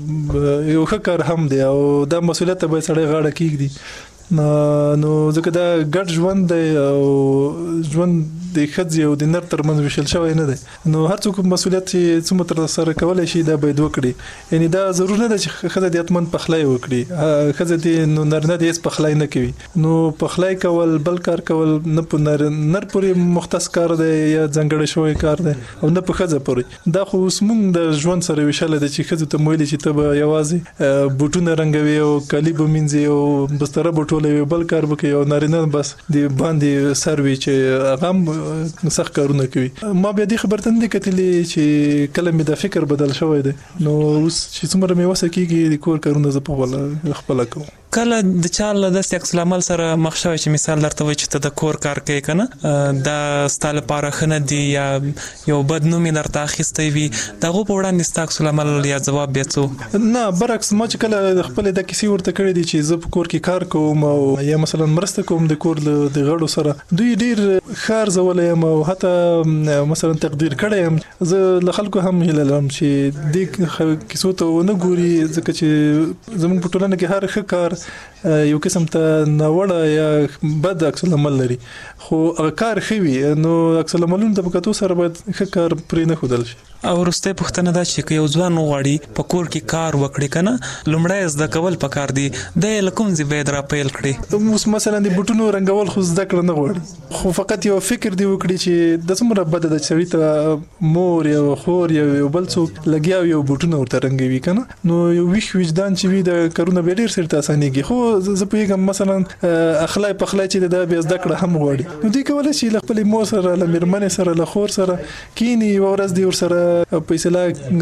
S5: یو ښه کار هم دی او دا مسؤلیت به سړی غاړه کېږدي. نو ځکه دا ګډ ژوند دی او ژوند د ښځې او د نر ترمنځ ویشل شوی نه دی، نو هر څوک مسؤلیت چې څومره تر سره کولای شي دا باید وکړي. یعنی دا ضرور نه ده چې ښځه د اتمن پخلی وکړي، ښځه د نو نارینه د هیڅ پخلی نه کوي. نو پخلی کول بل کار کول نه په نر پورې مختص کار دی یا ځانګړی شوی کار دی او نه په ښځه پورې. دا خو اوس موږ د ژوند سره ویشل دي چې ښځې ته ویلي چې ته به یوازې بوټونه رنګوي او کالي به مینځي او بستره به ټولوي، بل کار به کوي، او نارینه بس د باندې سروي چې هغه سخت کارونه کوي. ما بیا دې خبرته نه کتلې چې کله مې د فکر بدل شوی دی، نو اوس چې څومره مې وسه کیږي د کور کارونه زه په خپل کوم.
S10: کله د چاله د عکس العمل سره مخ شوی چې مثال درته وای چې ته د کور کار کوي کنه دا ستاله لپاره خنه دی یا یو بد نوم درته اخیستی وي، دغه په وړاندې ست عکس العمل یا جواب بیاڅو؟
S5: نه برعکس، ما چې کله خپل د کیسې ورته کړې دي چې زه په کور کې کار کوم او یا مثلا مرسته کوم د کور د غړو سره، دوی ډیر خار زولې او حتی مثلا تقدیر کړم. زه له خلکو هم هیله لرم چې دې کیسو ته ونه ګوري، ځکه چې زموږ په ټولنه کې هر ښه کار یو قسم ته ناوړه یا بد عکس العمل لري، خو هغه کار خوي نو عکس العملونه د پکاتو سره باید ښه کار پرې نه خودل شي.
S10: او ورسته پښتنه دا چې یو ځوان غواړي په کور کې کار وکړي کنه، لومړی زده کول پکار دي، د لکم زی باید را پیل کړي.
S5: اوس مثلا د بوټونو رنګول خو زده کړه نه غواړي، خو فقط یو فکر دی وکړي چې د څومره بد د چوي ته مور یا خور یا بل څوک لګیا یو بوټونو ورته رنګوي کنه، نو یو ویښ وجدان چې وي د کارونه به ډیر سره اسانيږي. خو زه په یوه مثلا اخلاق پخلای چې د بیا زده کړه هم غواړي، نو دوی کولای شي خپل مور سره له میرمن سره له خور سره کینی ورځ دی ور سره پیسې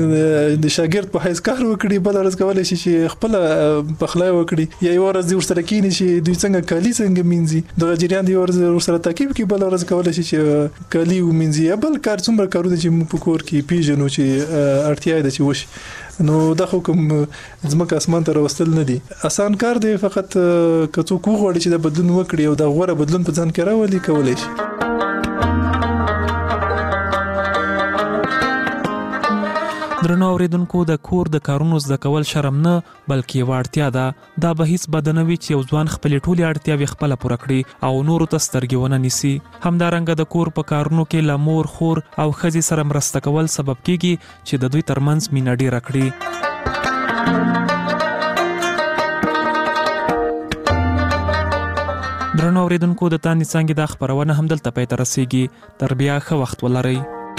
S5: د شاګرد په حیث کار وکړي، بل ورځ کولای شي چې خپل پخلای وکړي، یا ورځ دی ور سره کینی شي دوی څنګه کالی څنګه مینځي، د جریان دی ور سره ترکیب کې، بل ورځ کولای شي چې کالی ومینځي، یا بل کار څومره کارونه چې موږ په کور کې پیژنو چې اړتیا ده چې وشي. نو دا خو کوم ځمکه اسمان ته راوستل نه دي، آسان کار دی، فقط که څوک وغواړي چې دا بدلون وکړي او دا غوړه بدلون په ځان کې راولي کولای شي.
S10: درنو اوریدونکو، د کور د کارونو زده کول شرم نه بلکې واړتیا ده. دا به هیڅ بدنوي چې یو ځوان خپل ټولي اړتیاوي خپل پوره کړي او نورو ته سترګونه نیسي. همدارنګه د کور په کارونو کې لمور خور او خزي سره مرسته کول سبب کیږي چې د دوی ترمنځ مینه ډیره کړي. درنو اوریدونکو د تاندې څنګه د خبرونه هم دلته پای ته رسیږي. تر بیا ښه وخت ولرئ.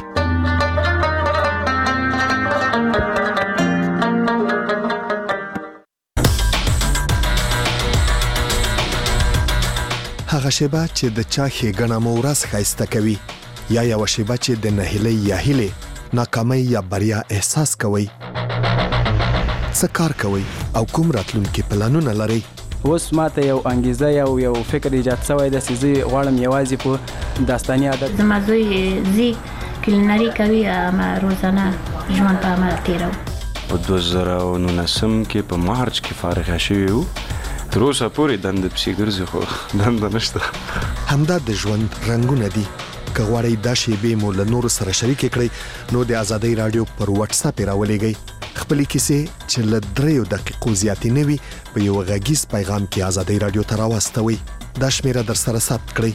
S1: هغه شیبه چې د چا ښېګڼه مو ورځ ښایسته کوي، یا یوه شیبه چې د نهیلۍ یا هیلې، ناکامۍ یا بریا احساس کوئ. څه کار کوئ او کوم راتلونکي پلانونه لرئ؟
S7: اوس ماته یو انګیزه یو فکر ایجاد شوی دی چې زه غواړم یوازې په داستاني عادت
S14: زما زوی زی کلینري کوي، اما روزانه ژوند په عمل تیرو.
S16: په 2019 کې په مارچ کې فارغ شوی وو. تر اوسه پورې دنده پسې ګرځي خو دنده نشته.
S1: همدا د ژوند رنګونه دي. که غواړئ دا شیبې مو له نورو سره شریکې کړئ نو د ازادۍ راډیو پر واتس اپ راولېږئ. خپلې کیسې چې له 3 دقیقو زیاتې نه وي په یو غږیز پیغام کې ازادۍ راډیو ته راواستوئ. دا شمیره در سره ثبت کړئ: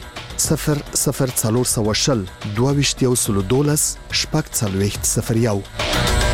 S1: 00420 22 12 04001.